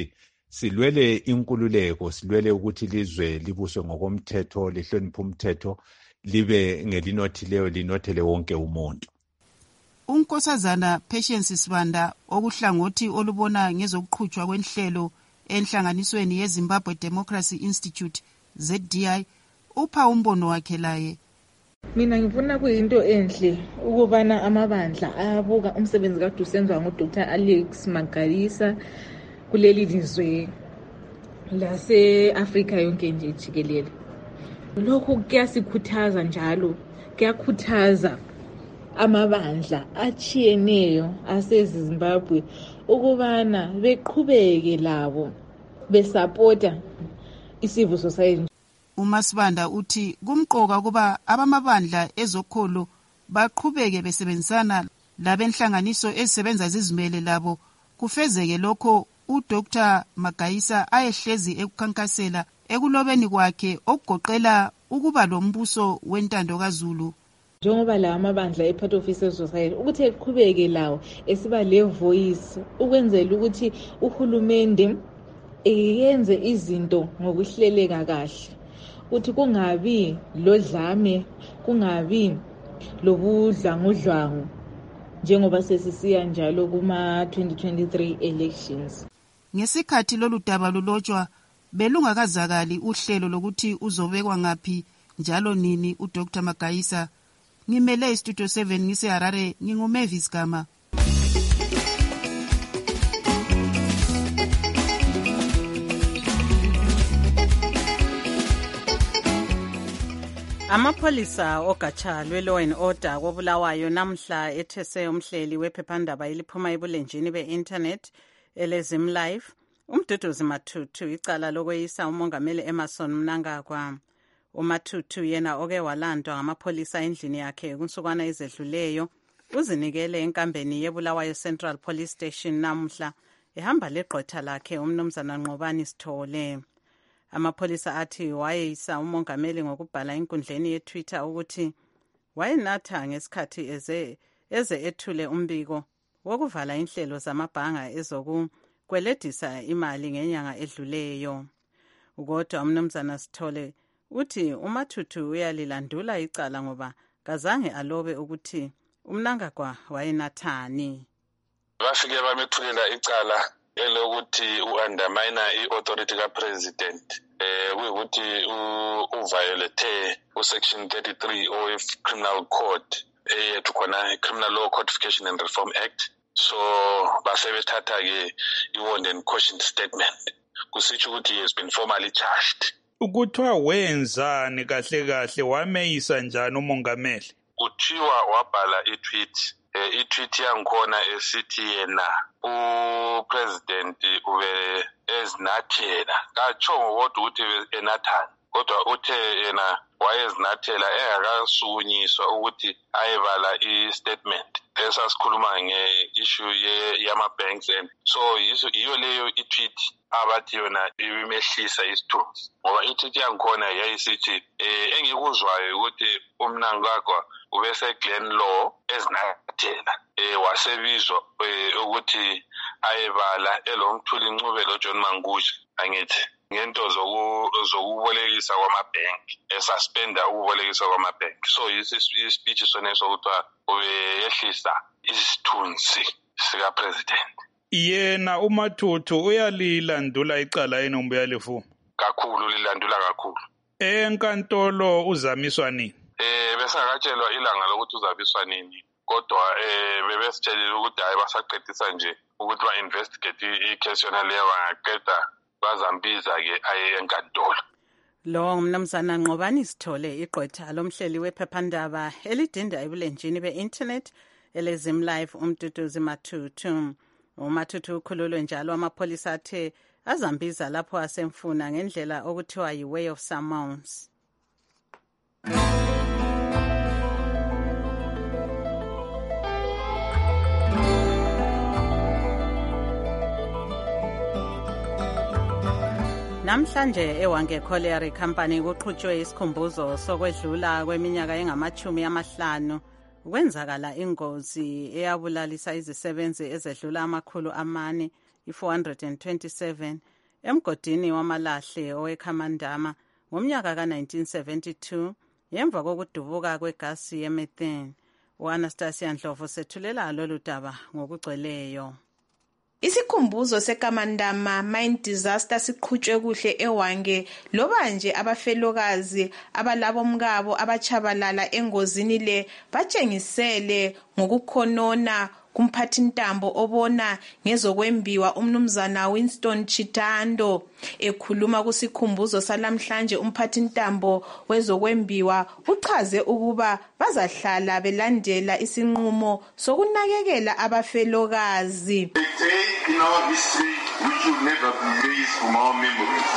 silwele inkululeko, silwele ukuthi ilizwe libuswe ngokomthetho, lihloniphe umthetho, libe ngelinothileyo, linothele wonke umuntu. uNkosazana Patience Sibanda okuhlangothi olubona ngezokuqhutshwa kwenhlelo enhlanganisweni yeZimbabwe Democracy Institute Z D I upha umbono wakhe laye. Mina ngifuna kuyinto enhle ukubana amabandla ayabuka umsebenzi kade usenzwa nguDr Alex Magayisa kuleli lizwe lase-Afrika yonke nje jikelele. Lokhu kuyasikhuthaza njalo, kuyakhuthaza amabandla achiyeneyo aseZimbabwe ukubana beqhubeke labo besupporta i-civil society. uMasibanda uthi kumqoka kuba abamabandla ezokholo baqhubeke besebenzisana labenhlanganiso ezisebenza zizimele labo kufezeke lokho uDr Magayisa ayehlezi ekukhankasela ekulobeni kwakhe okugoqela ukuba lombuso wentando kaZulu. Njengoba la amabandla e-part of civil society ukuthi eqhubeke lawo esiba le voice ukwenzela ukuthi uhulumende eyenze izinto ngokuhleleka kahle, ukuthi kungabi lodlame, kungabi lobudlangudlwangu njengoba sesisiya njalo kuma twenty twenty-three elections. Ngesikhathi lolu daba lulotshwa belungakazakali uhlelo lokuthi uzobekwa ngaphi njalo nini uDr Magayisa. Ngimele iStudio seven ngise Harare, nginguMavis Gama. Amapholisa ogatsha lwe-Law and Order kobulawayo namhla ethese umhleli wephephandaba eliphuma ebulenjini be-internet eleZimlife uMduduzi Matutu icala lokweyisa umongameli Emmerson Mnangagwa. uMatutu yena oke walandwa ngamapholisa endlini yakhe kunsukwana ezedluleyo uzinikele enkambeni yebulawayo Central Police Station namhla ehamba leqotha lakhe umnumzana Nqobani Sithole. Amapholisa athi wayeyisa umongameli ngokubhala inkundleni yeTwitter ukuthi wayenatha ngesikhathi eze eze ethule umbiko wokuvala inhlelo zamabhanga ezokukweledisa imali ngenyanga edluleyo. Kodwa umnumzana Sithole uthi uMatutu uyalilandula icala ngoba kazange alobe ukuthi uMnangagwa wayenathani. Bafike bamethulela icala elokuthi u-undermine i-authority ka-president eh kuyukuthi uviolate u-section thirty-three of criminal code eyethu khona Criminal Law Codification and Reform Act. So basebethatha-ke i-warned and cautioned statement kusitsho ukuthi he has been formally charged. Ukuthiwa wenzani kahle kahle wameyisa njani umongameli? Kuthiwa wabhala i-tweet eh i-tweet yangikhona esithi yena u-president ube ezinathela katsho ngokuthi ukuthi enathani kodwa uthe yena wayezinathela engakasukunyiswa ukuthi ayebala i-statement esasikhuluma nge-issue yama-banks and so yiyo leyo i-tweet abathi yona ibimehlisa isithunzi ngoba i-tweet yangikhona yayisithi um engikuzwayo ukuthi uMnangagwa ubese-Glenlaw ezinathela um wasebizwa um ukuthi ayebala elomthuli Ncube John Mangusha angithi ngento zokubolekisa kwamabhenki esuspenda ukubolekisa kwamabhenki so ispeech sona sokuthiwa ubeyehlisa isithunzi sika president. Yena uMatutu uyalilandula icala yini umbe yalifuma? Kakhulu lilandula kakhulu. Enkantolo uzamiswa nini? Eh besingakatshelwa ilanga lokuthi uzamiswa nini kodwa eh bebesitshelile ukuthi hayi basaqedisa nje ukuthi ba investigate i-case yona leyo bangaqeda bazambiza ke aye enkantolo. Lo ngumnumzana Nqobani Sithole iqotha lomhleli wephephandaba elidinda ebulenjini be-internet eleZimlife uMduduzi Matutu. uMatutu ukhululwe njalo amapholisa athe azambiza lapho asemfuna ngendlela okuthiwa yi-way of summons. Namhlanje eWange Colliery Company kuqhutshwe isikhumbuzo sokwedlula kweminyaka engamachumi amahlanu kwenzakala ingozi eyabulalisa izisebenzi ezedlula amakhulu amane i-four hundred twenty-seven emgodini wamalahle owekhamandama ngomnyaka ka nineteen seventy-two ngemva kokudubuka kwegasi yemethane. U-Anastasia Ndlovu sethulela lolu daba ngokugcweleyo. Isikhumbuzo seKamandama mine disaster siqhutshwe kuhle eWange loba nje abafelokazi abalabomkabo abachabalala engozini le batshengisele ngokukhonona kumphathintambo obona ngezokwembiwa umnumzana Winston Chitando. Ekhuluma kusikhumbuzo salamhlanje umphathintambo wezokwembiwa uchaze ukuba bazahlala belandela isinqumo sokunakekela abafelokazi. In our history, which will never be erased from our memories.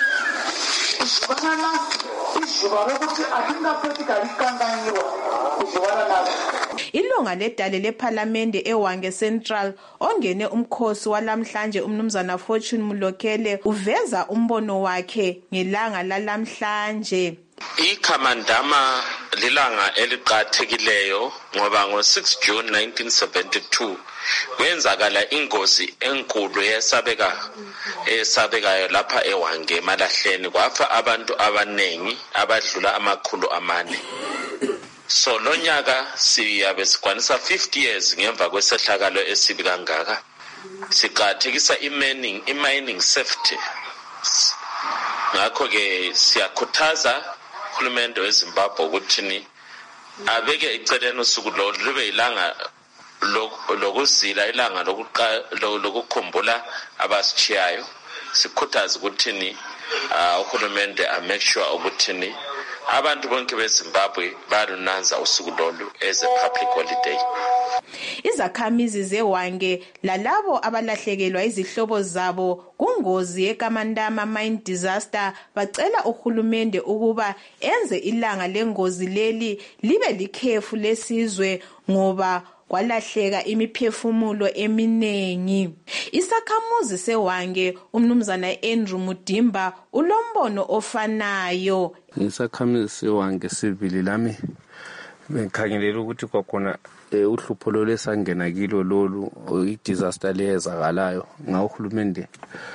Ilunga ledale lephalamende eWange Central ongene umkhosi walamhlanje umnumzana Fortune Mulokele uveza umbono wakhe ngelanga lalamhlanje. Ikhamandama lilanga eliqathekileyo ngoba ngo six June nineteen seventy-two kwenzakala ingozi enkulu yesabeka esabekayo lapha eWange Malahleni kwafa abantu abanengi abadlula amakhulu amane. So lonyaka siyabe sikwanisa fifty years ngemva kwesehlakalo esibi kangaka. Siqathekisa imining imining safety. Ngakho ke siyakhuthaza uhulumende weZimbabwe ukuthi abeke eceleni usuku lo libe ilanga lokuzila ilanga lokukhumbula abasichiyayo. Sikhuthaza ukuthi uhulumende a make sure ukuthi abantu bonke beZimbabwe balunanza usuku lolu as a public holiday. Izakhamizi zeWange lalabo abalahlekelwa izihlobo zabo kungozi yeKamandama mine disaster bacela uhulumende ukuba enze ilanga lengozi leli libe likhefu lesizwe ngoba kwalahleka imiphefumulo eminengi. Isakhamuzi seWange umnumzana Andrew Mudimba ulombono ofanayo. Isakhamuzi seWange sivili lami bekhangelela ukuthi kwakhona uhlupho lolesangena kilo lolu i-disaster leyezakalayo ngahulumende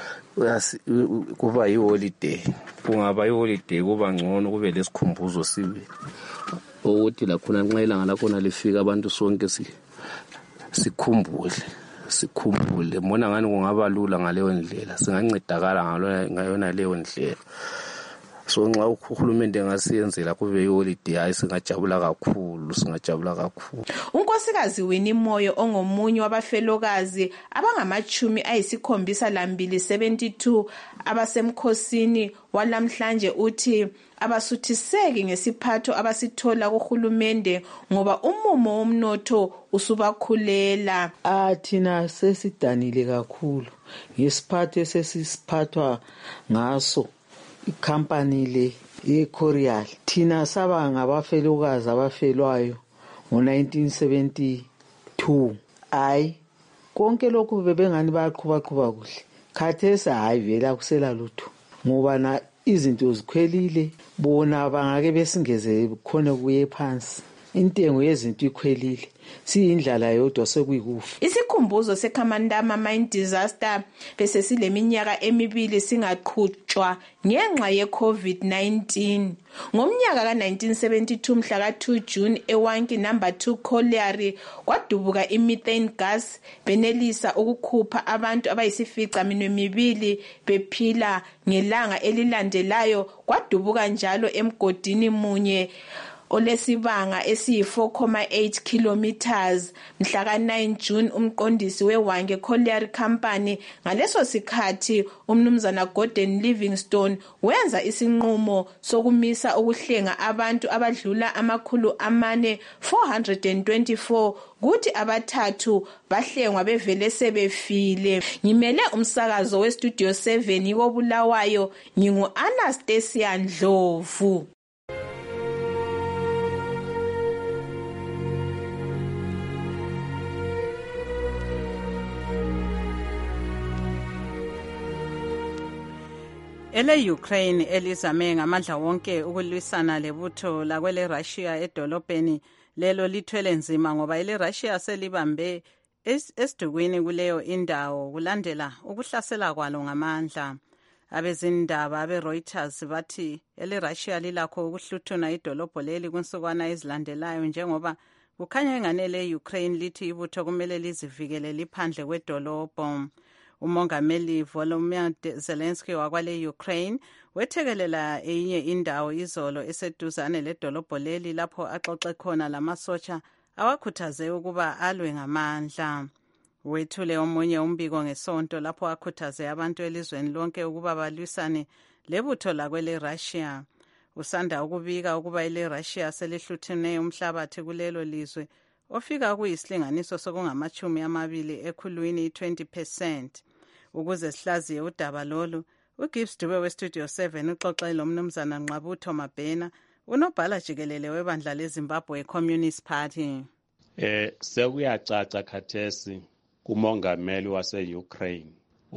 kuba yi-holiday kungaba yi-holiday kuba ngcono kube lesikhumbuzo sibe ukuthi lakhona nxa ilanga lakhona lifika abantu sonke si sikhumbule sikhumbule mbona ngani kungaba lula ngaleyo ndlela singancedakala ngayona leyo ndlela. So nxa uhulumende ngasiyenzela kube yiholiday hayi singajabula kakhulu singajabula kakhulu. Unkosikazi Winnie Moyo ongomunye wabafelokazi abangamachumi ayisikhombisa lambili seventy-two abasemkhosini walamhlanje uthi abasuthiseki ngesiphatho abasithola kuhulumende ngoba umumo womnotho usubakhulela. Athina sesidanile kakhulu ngesiphatho sesisiphathwa ngaso ikhampani le yeCorial. Thina saba ngabafelokazi abafelwayo ngo nineteen seventy-two. Hayi konke lokhu bebengani bayaqhuba qhuba kuhle. Khathesi hayi vela kusela lutho ngoba na izinto zikhwelile bona bangake besingeze khona kuye phansi. Intengo yezinto ikhwelile siyindlala yodwa sekuyikufa. Isikhumbuzo seKamandama mine disaster bese sileminyaka emibili singaqhutshwa ngenxa ye-COVID nineteen. Ngomnyaka ka nineteen seventy-two mhla ka two June eWange number two colliery kwadubuka imethane gas benelisa ukukhupha abantu abayisifica minwe mibili bephila. Ngelanga elilandelayo kwadubuka njalo emgodini munye olesibanga esiyi four point eight kilometers mhla ka nine June umqondisi weWange Colliery Company ngaleso sikhathi umnumzana Gordon Livingstone wenza isinqumo sokumisa ukuhlenga abantu abadlula amakhulu amane four hundred twenty-four kuthi abathathu bahlengwa bevele sebefile. Ngimele umsakazo westudio seven yobulawayo ngingu Anastasia Ndlovu. Ele-Ukraine elizame ngamandla wonke ukulwisana lebutho lakwele Russia edolobheni lelo lithwele nzima ngoba ile Russia selibambe esidukwini kuleyo indawo kulandela ukuhlasela kwalo ngamandla. abezindaba abe-Reuters bathi ele-Russia lilakho ukuhluthuna idolobho leli kunsukwana ezilandelayo njengoba kukhanya enganele e-Ukraine lithi ibutho kumele lizivikele liphandle kwedolobho. Umongameli Volodymyr Zelensky wakwale Ukraine wethekelela enye indawo izolo eseduzane ledolobho leli lapho axoxe khona lamasotsha awakhuthaze ukuba alwe ngamandla. Wethule omunye umbiko ngesonto lapho akhuthaze abantu elizweni lonke ukuba balwisane lebutho lakwele Russia. Usanda ukubika ukuba ile Russia selihluthune umhlabathi kulelo lizwe ofika kuyisilinganiso sokungamachumi amabili ekhulwini twenty percent. Ukuze sihlaziye udaba lolu, uGibbs Dube weStudio seven uxoxe lo mnumzana Nqabutho Mabhena, unobhala jikelele webandla leZimbabwe Communist Party. Eh sekuyacaca khathesi kumongameli wase-Ukraine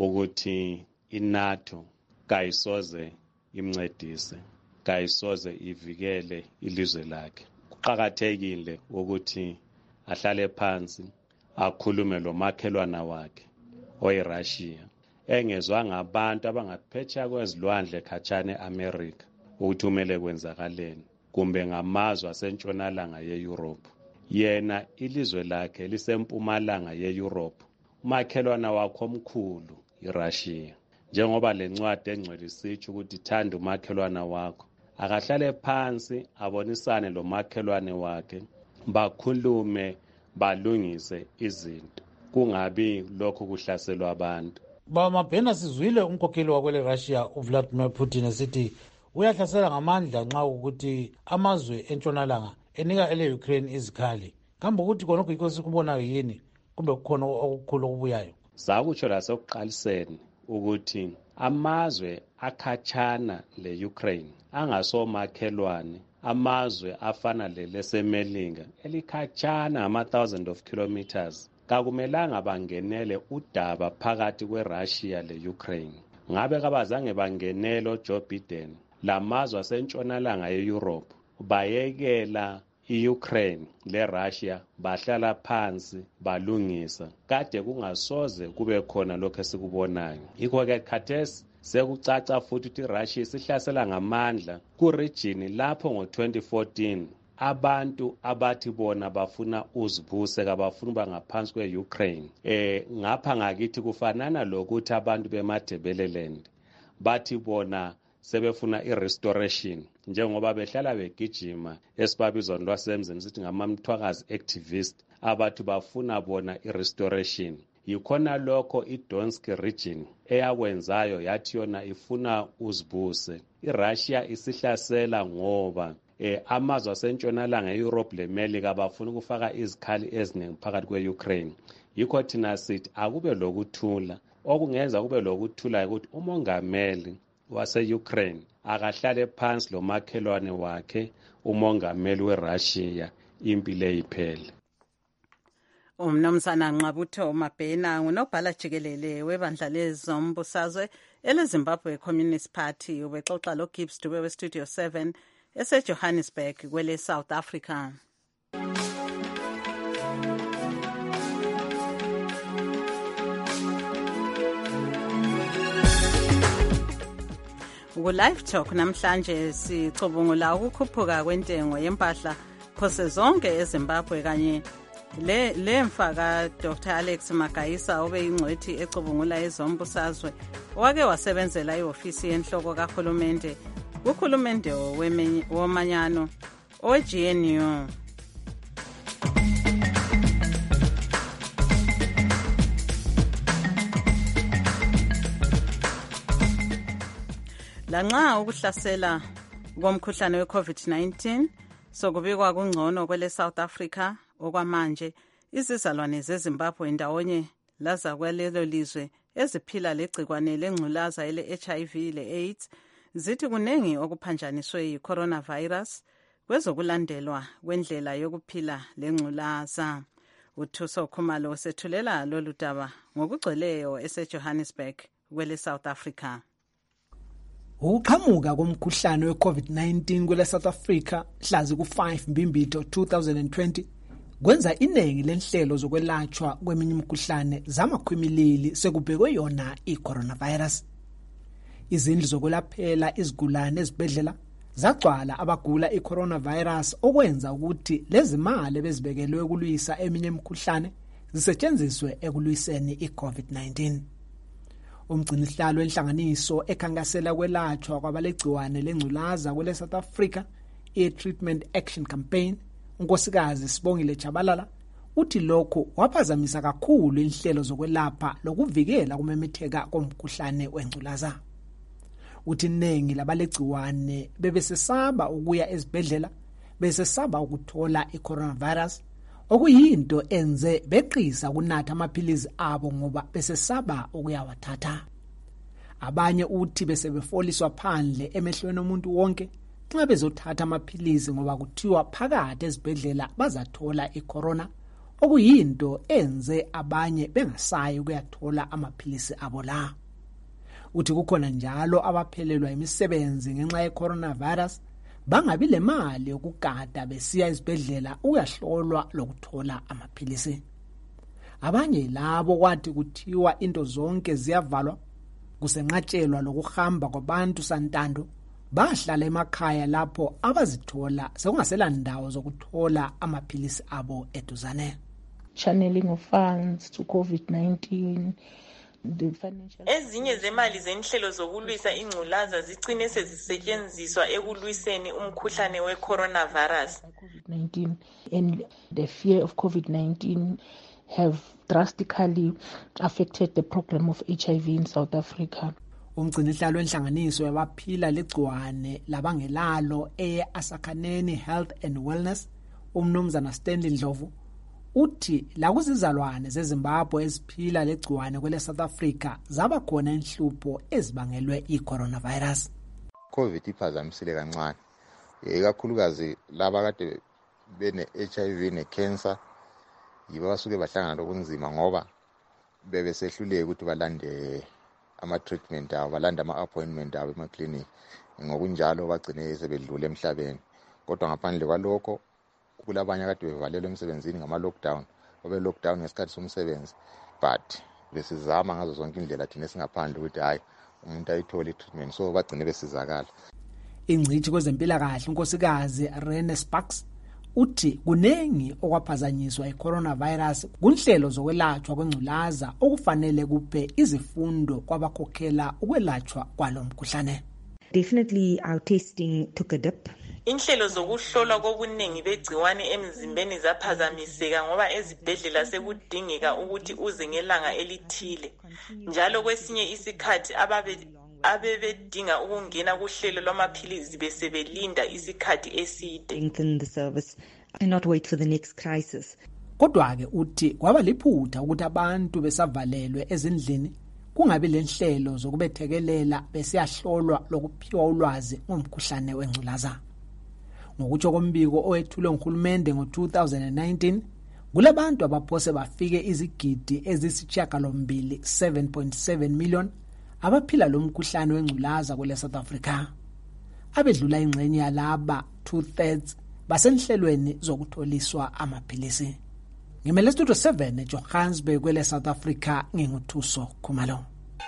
ukuthi iNATO kayisoze imncedise, kayisoze ivikele ilizwe lakhe. Kuqhakathekile ukuthi ahlale phansi akhulume lo makhelwana wakhe oyiRussia engezwa ngabantu abangaphetsheya kwezilwandle khatshana eAmerica ukuthi umele kwenzakaleni kumbe ngamazwe asentshonalanga ye-Europe. Yena ilizwe lakhe lisempumalanga ye-Europe, umakhelwana wakhe omkhulu iRussia. Njengoba lencwadi engcwele isitsho ukuthi thanda umakhelwana wakho, akahlale phansi abonisane lo makhelwane wakhe bakhulume balungise izinto, kungabi lokho kuhlaselwa abantu. Ba Mabhena, sizwile umkhokheli wakwele Russia uVladimir Putin esithi uyahlasela ngamandla nxa ukuthi amazwe entshonalanga enika ele Ukraine izikhali. Kambe ukuthi khonokho yikho sikubonayo yini kumbe kukhona okukhulu okubuyayo? Sakutsho lasekuqaliseni ukuthi amazwe akhatshana le-Ukraine angasomakhelwane, amazwe afana lelesemelinga elikhatshana ama-thousand of kilometers, kakumelanga bangenele udaba phakathi kwe-Russia le-Ukraine. Ngabe kabazange bangenele Joe Biden lamazwe asentshonalanga ye-Europe bayekela i-Ukraine le-Russia bahlala phansi balungisa, kade kungasoze kube khona lokho esikubonayo. Yikho-ke khathesi sekucaca futhi ukuthi iRussia isihlasela ngamandla ku-region lapho ngo-twenty fourteen abantu abathi bona bafuna uzibuse kabafuna uba ngaphansi kwe-Ukraine. Eh ngapha ngakithi kufanana lokuthi abantu beMadebeleland bathi bona sebefuna i-restoration njengoba behlala begijima esibabizweni lwasemzini sithi ngamamthwakazi activist abathi bafuna bona i-restoration. Yikhona lokho iDonetsk region eyakwenzayo yathi yona ifuna uzibuse. iRussia isihlasela ngoba eh amazwe asentshonalanga eEurope leMelika bafuna ukufaka izikhali eziningi phakathi kwe-Ukraine. Yikho thina sithi akube lokuthula, okungenza kube lokuthula ukuthi umongameli wase-Ukraine akahlale phansi lo makhelwane wakhe umongameli weRussia impilo eyiphele. Umnumzana Nqabutho Mabhena ngunobhala jikelele webandla lezombusazwe eleZimbabwe Communist Party ubexoxa lo Gibbs Dube weStudio seven eseJohannesburg kwele South Africa. Ku-Live Talk namhlanje sicubungula ukukhuphuka kwentengo yempahla phose zonke eZimbabwe kanye le lemfa ka Doctor Alex Magayisa obeyingcwethi ecubungula ezombusazwe wake wasebenzela ihofisi yenhloko kahulumende kuhulumende womanyano o-G N U. Lanxa ukuhlasela komkhuhlane we-COVID nineteen sokubikwa kungcono kwele South Africa okwamanje, izizalwane zeZimbabwe ndawonye laza kwalelo lizwe eziphila legcikwane lengculaza ele-H I V le-AIDS zithi kunengi okuphanjaniswe yi-coronavirus kwezokulandelwa kwendlela yokuphila lengculaza. uThuso Khumalo sethulela lolu daba ngokugcweleyo eseJohannesburg kwele South Africa. Ukuqhamuka komkhuhlane we-COVID nineteen kwele South Africa mhlazi ku-five Mbimbitho two thousand twenty kwenza iningi lenhlelo zokwelatshwa kweminye imikhuhlane zamakhwimilili sekubhekwe yona i-coronavirus. Izindlu zokwelaphela izigulane ezibhedlela zagcwala abagula i-coronavirus okwenza ukuthi lezi mali bezibekelwe ukulwisa eminye imikhuhlane zisetshenziswe ekulwiseni i-COVID nineteen. Umgcinisihlalo wenhlanganiso ekhankasela kwelatshwa kwabalegciwane lengculaza kwele South Africa i-Treatment Action Campaign, unkosikazi Sibongile Chabalala, uthi lokho waphazamisa kakhulu inhlelo zokwelapha lokuvikela kumemetheka komkhuhlane wengculaza. Uthi iningi labalegciwane bebesesaba ukuya ezibhedlela, besesaba ukuthola i-coronavirus, okuyinto enze beqisa kunatha amaphilizi abo ngoba besesaba ukuyawathatha. Abanye uthi besebefoliswa phandle emehlweni omuntu wonke nxa bezothatha amaphilizi ngoba kuthiwa phakathi ezibhedlela bazathola i-corona, okuyinto enze abanye bengasayi ukuyathola amaphilisi abo la. Uthi kukhona njalo abaphelelwa imisebenzi ngenxa ye-coronavirus bangabi le mali yokugada besiya ezibhedlela uyahlolwa lokuthola amaphilisi. Abanye labo kwathi kuthiwa into zonke ziyavalwa, kusenqatshelwa lokuhamba kwabantu santando, bahlala emakhaya lapho abazithola sekungasela ndawo zokuthola amaphilisi abo eduzane. Channeling of funds to COVID nineteen. Ezinye zemali zenhlelo zokulwisa ingculaza zicine sezisetshenziswa ekulwiseni umkhuhlane we-coronavirus. COVID nineteen and the fear of COVID nineteen have drastically affected the program of H I V in South Africa. Umgcinisihlalo wenhlanganiso yabaphila legciwane labangelalo e-Asakhaneni Health and Wellness, umnumzana Stanley Ndlovu, uthi la kuzizalwane zeZimbabwe eziphila legciwane kwele South Africa zaba khona inhlupho ezibangelwe i-coronavirus. COVID iphazamisile kancane, ikakhulukazi laba kade bene-H I V ne-cancer yibo basuke bahlangana lokunzima ngoba bebesehluleke ukuthi balande ama-treatment abo, balanda ama-appointment abo emaklinikhi, ngokunjalo bagcine sebedlule emhlabeni. Kodwa ngaphandle kwalokho kulabanye kade bevalelwe emsebenzini ngama-lockdown, babe lockdown ngesikhathi somsebenzi, but besizama ngazo zonke indlela thina singaphandle ukuthi hayi umuntu ayithole i-treatment, so bagcine besizakala. Ingcithi kwezempilakahle unkosikazi Rene Sparks uthi kunengi okwaphazanyiswa i-coronavirus kunhlelo zokwelatshwa kwengculaza okufanele kuphe izifundo kwabakhokhela ukwelatshwa kwalomkhuhlane. Definitely our testing took a dip. Inhlelo zokuhlolwa kobuningi begciwane emzimbeni zaphazamiseka ngoba ezibhedlela sekudingeka ukuthi uze ngelanga elithile. Njalo kwesinye isikhathi ababe abebedinga ukungena kuhlelo lwamaphilizi besebelinda isikhathi eside. Lengthen the service and not wait for the next crisis. Kodwa ke uthi kwaba liphutha ukuthi abantu besavalelwe ezindlini kungabi lenhlelo zokubethekelela besiyahlolwa lokuphiwa ulwazi ngomkhuhlane wengculaza. Ngokutsho kombiko owethulwe nguhulumende ngo-two thousand nineteen, kulabantu abaphose bafike izigidi ezisishiyagalombili seven point seven million abaphila lo mkhuhlane wengculaza kwele South Africa. Abedlula ingxenye yalaba two thirds basenhlelweni zokutholiswa amaphilisi. Ngimele Studio seven eJohannesburg kwele South Africa, nginguthuso Khumalo.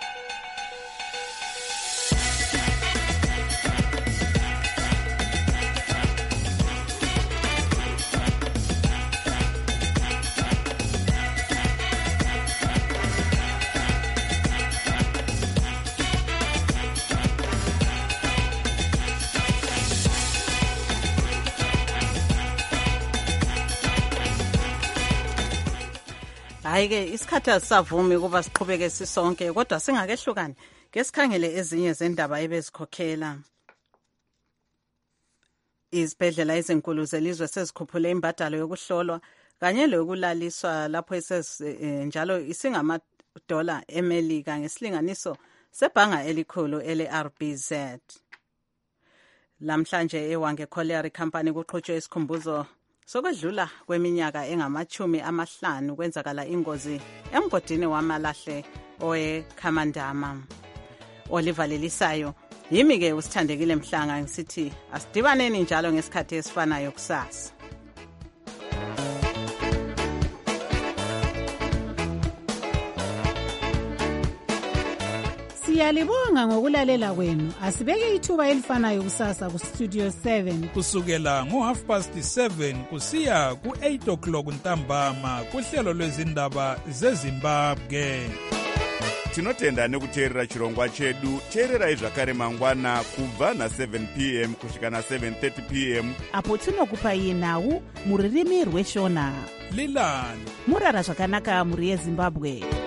Hayike isikhathi asavumi kuba siqhubeke sisonke, kodwa singakehlukani ke sikhangele ezinye zendaba ebezikhokhela. Izibhedlela ezinkulu zelizwe sezikhuphule imbadalo yokuhlolwa kanye lokulaliswa lapho njalo isingama dollar eMelika ngesilinganiso sebhanga elikhulu ele R B Z. Lamhlanje eWange Colliery Company kuqhutshwe isikhumbuzo sokwedlula kweminyaka engamachumi amahlanu kwenzakala ingozi emgodini wamalahle oweKhamandama. Oliver Lelisayo yimi ke usithandekile Mhlanga ngisithi asidibaneni njalo ngesikhathi esifanayo kusasa. Siyalibonga ngokulalela kwenu. Asibeke ithuba elifanayo kusasa ku Studio seven kusukela ngo half past seven kusiya ku eight o'clock ntambama kuhlelo lwezindaba zeZimbabwe. Tinotenda nekuteerera chirongwa chedu. Teererai zvakare mangwana kubva na seven p m kusvika na seven thirty p m apo tinokupai nhau muririmi rweshona. Lilani murara zvakanaka muri yeZimbabwe.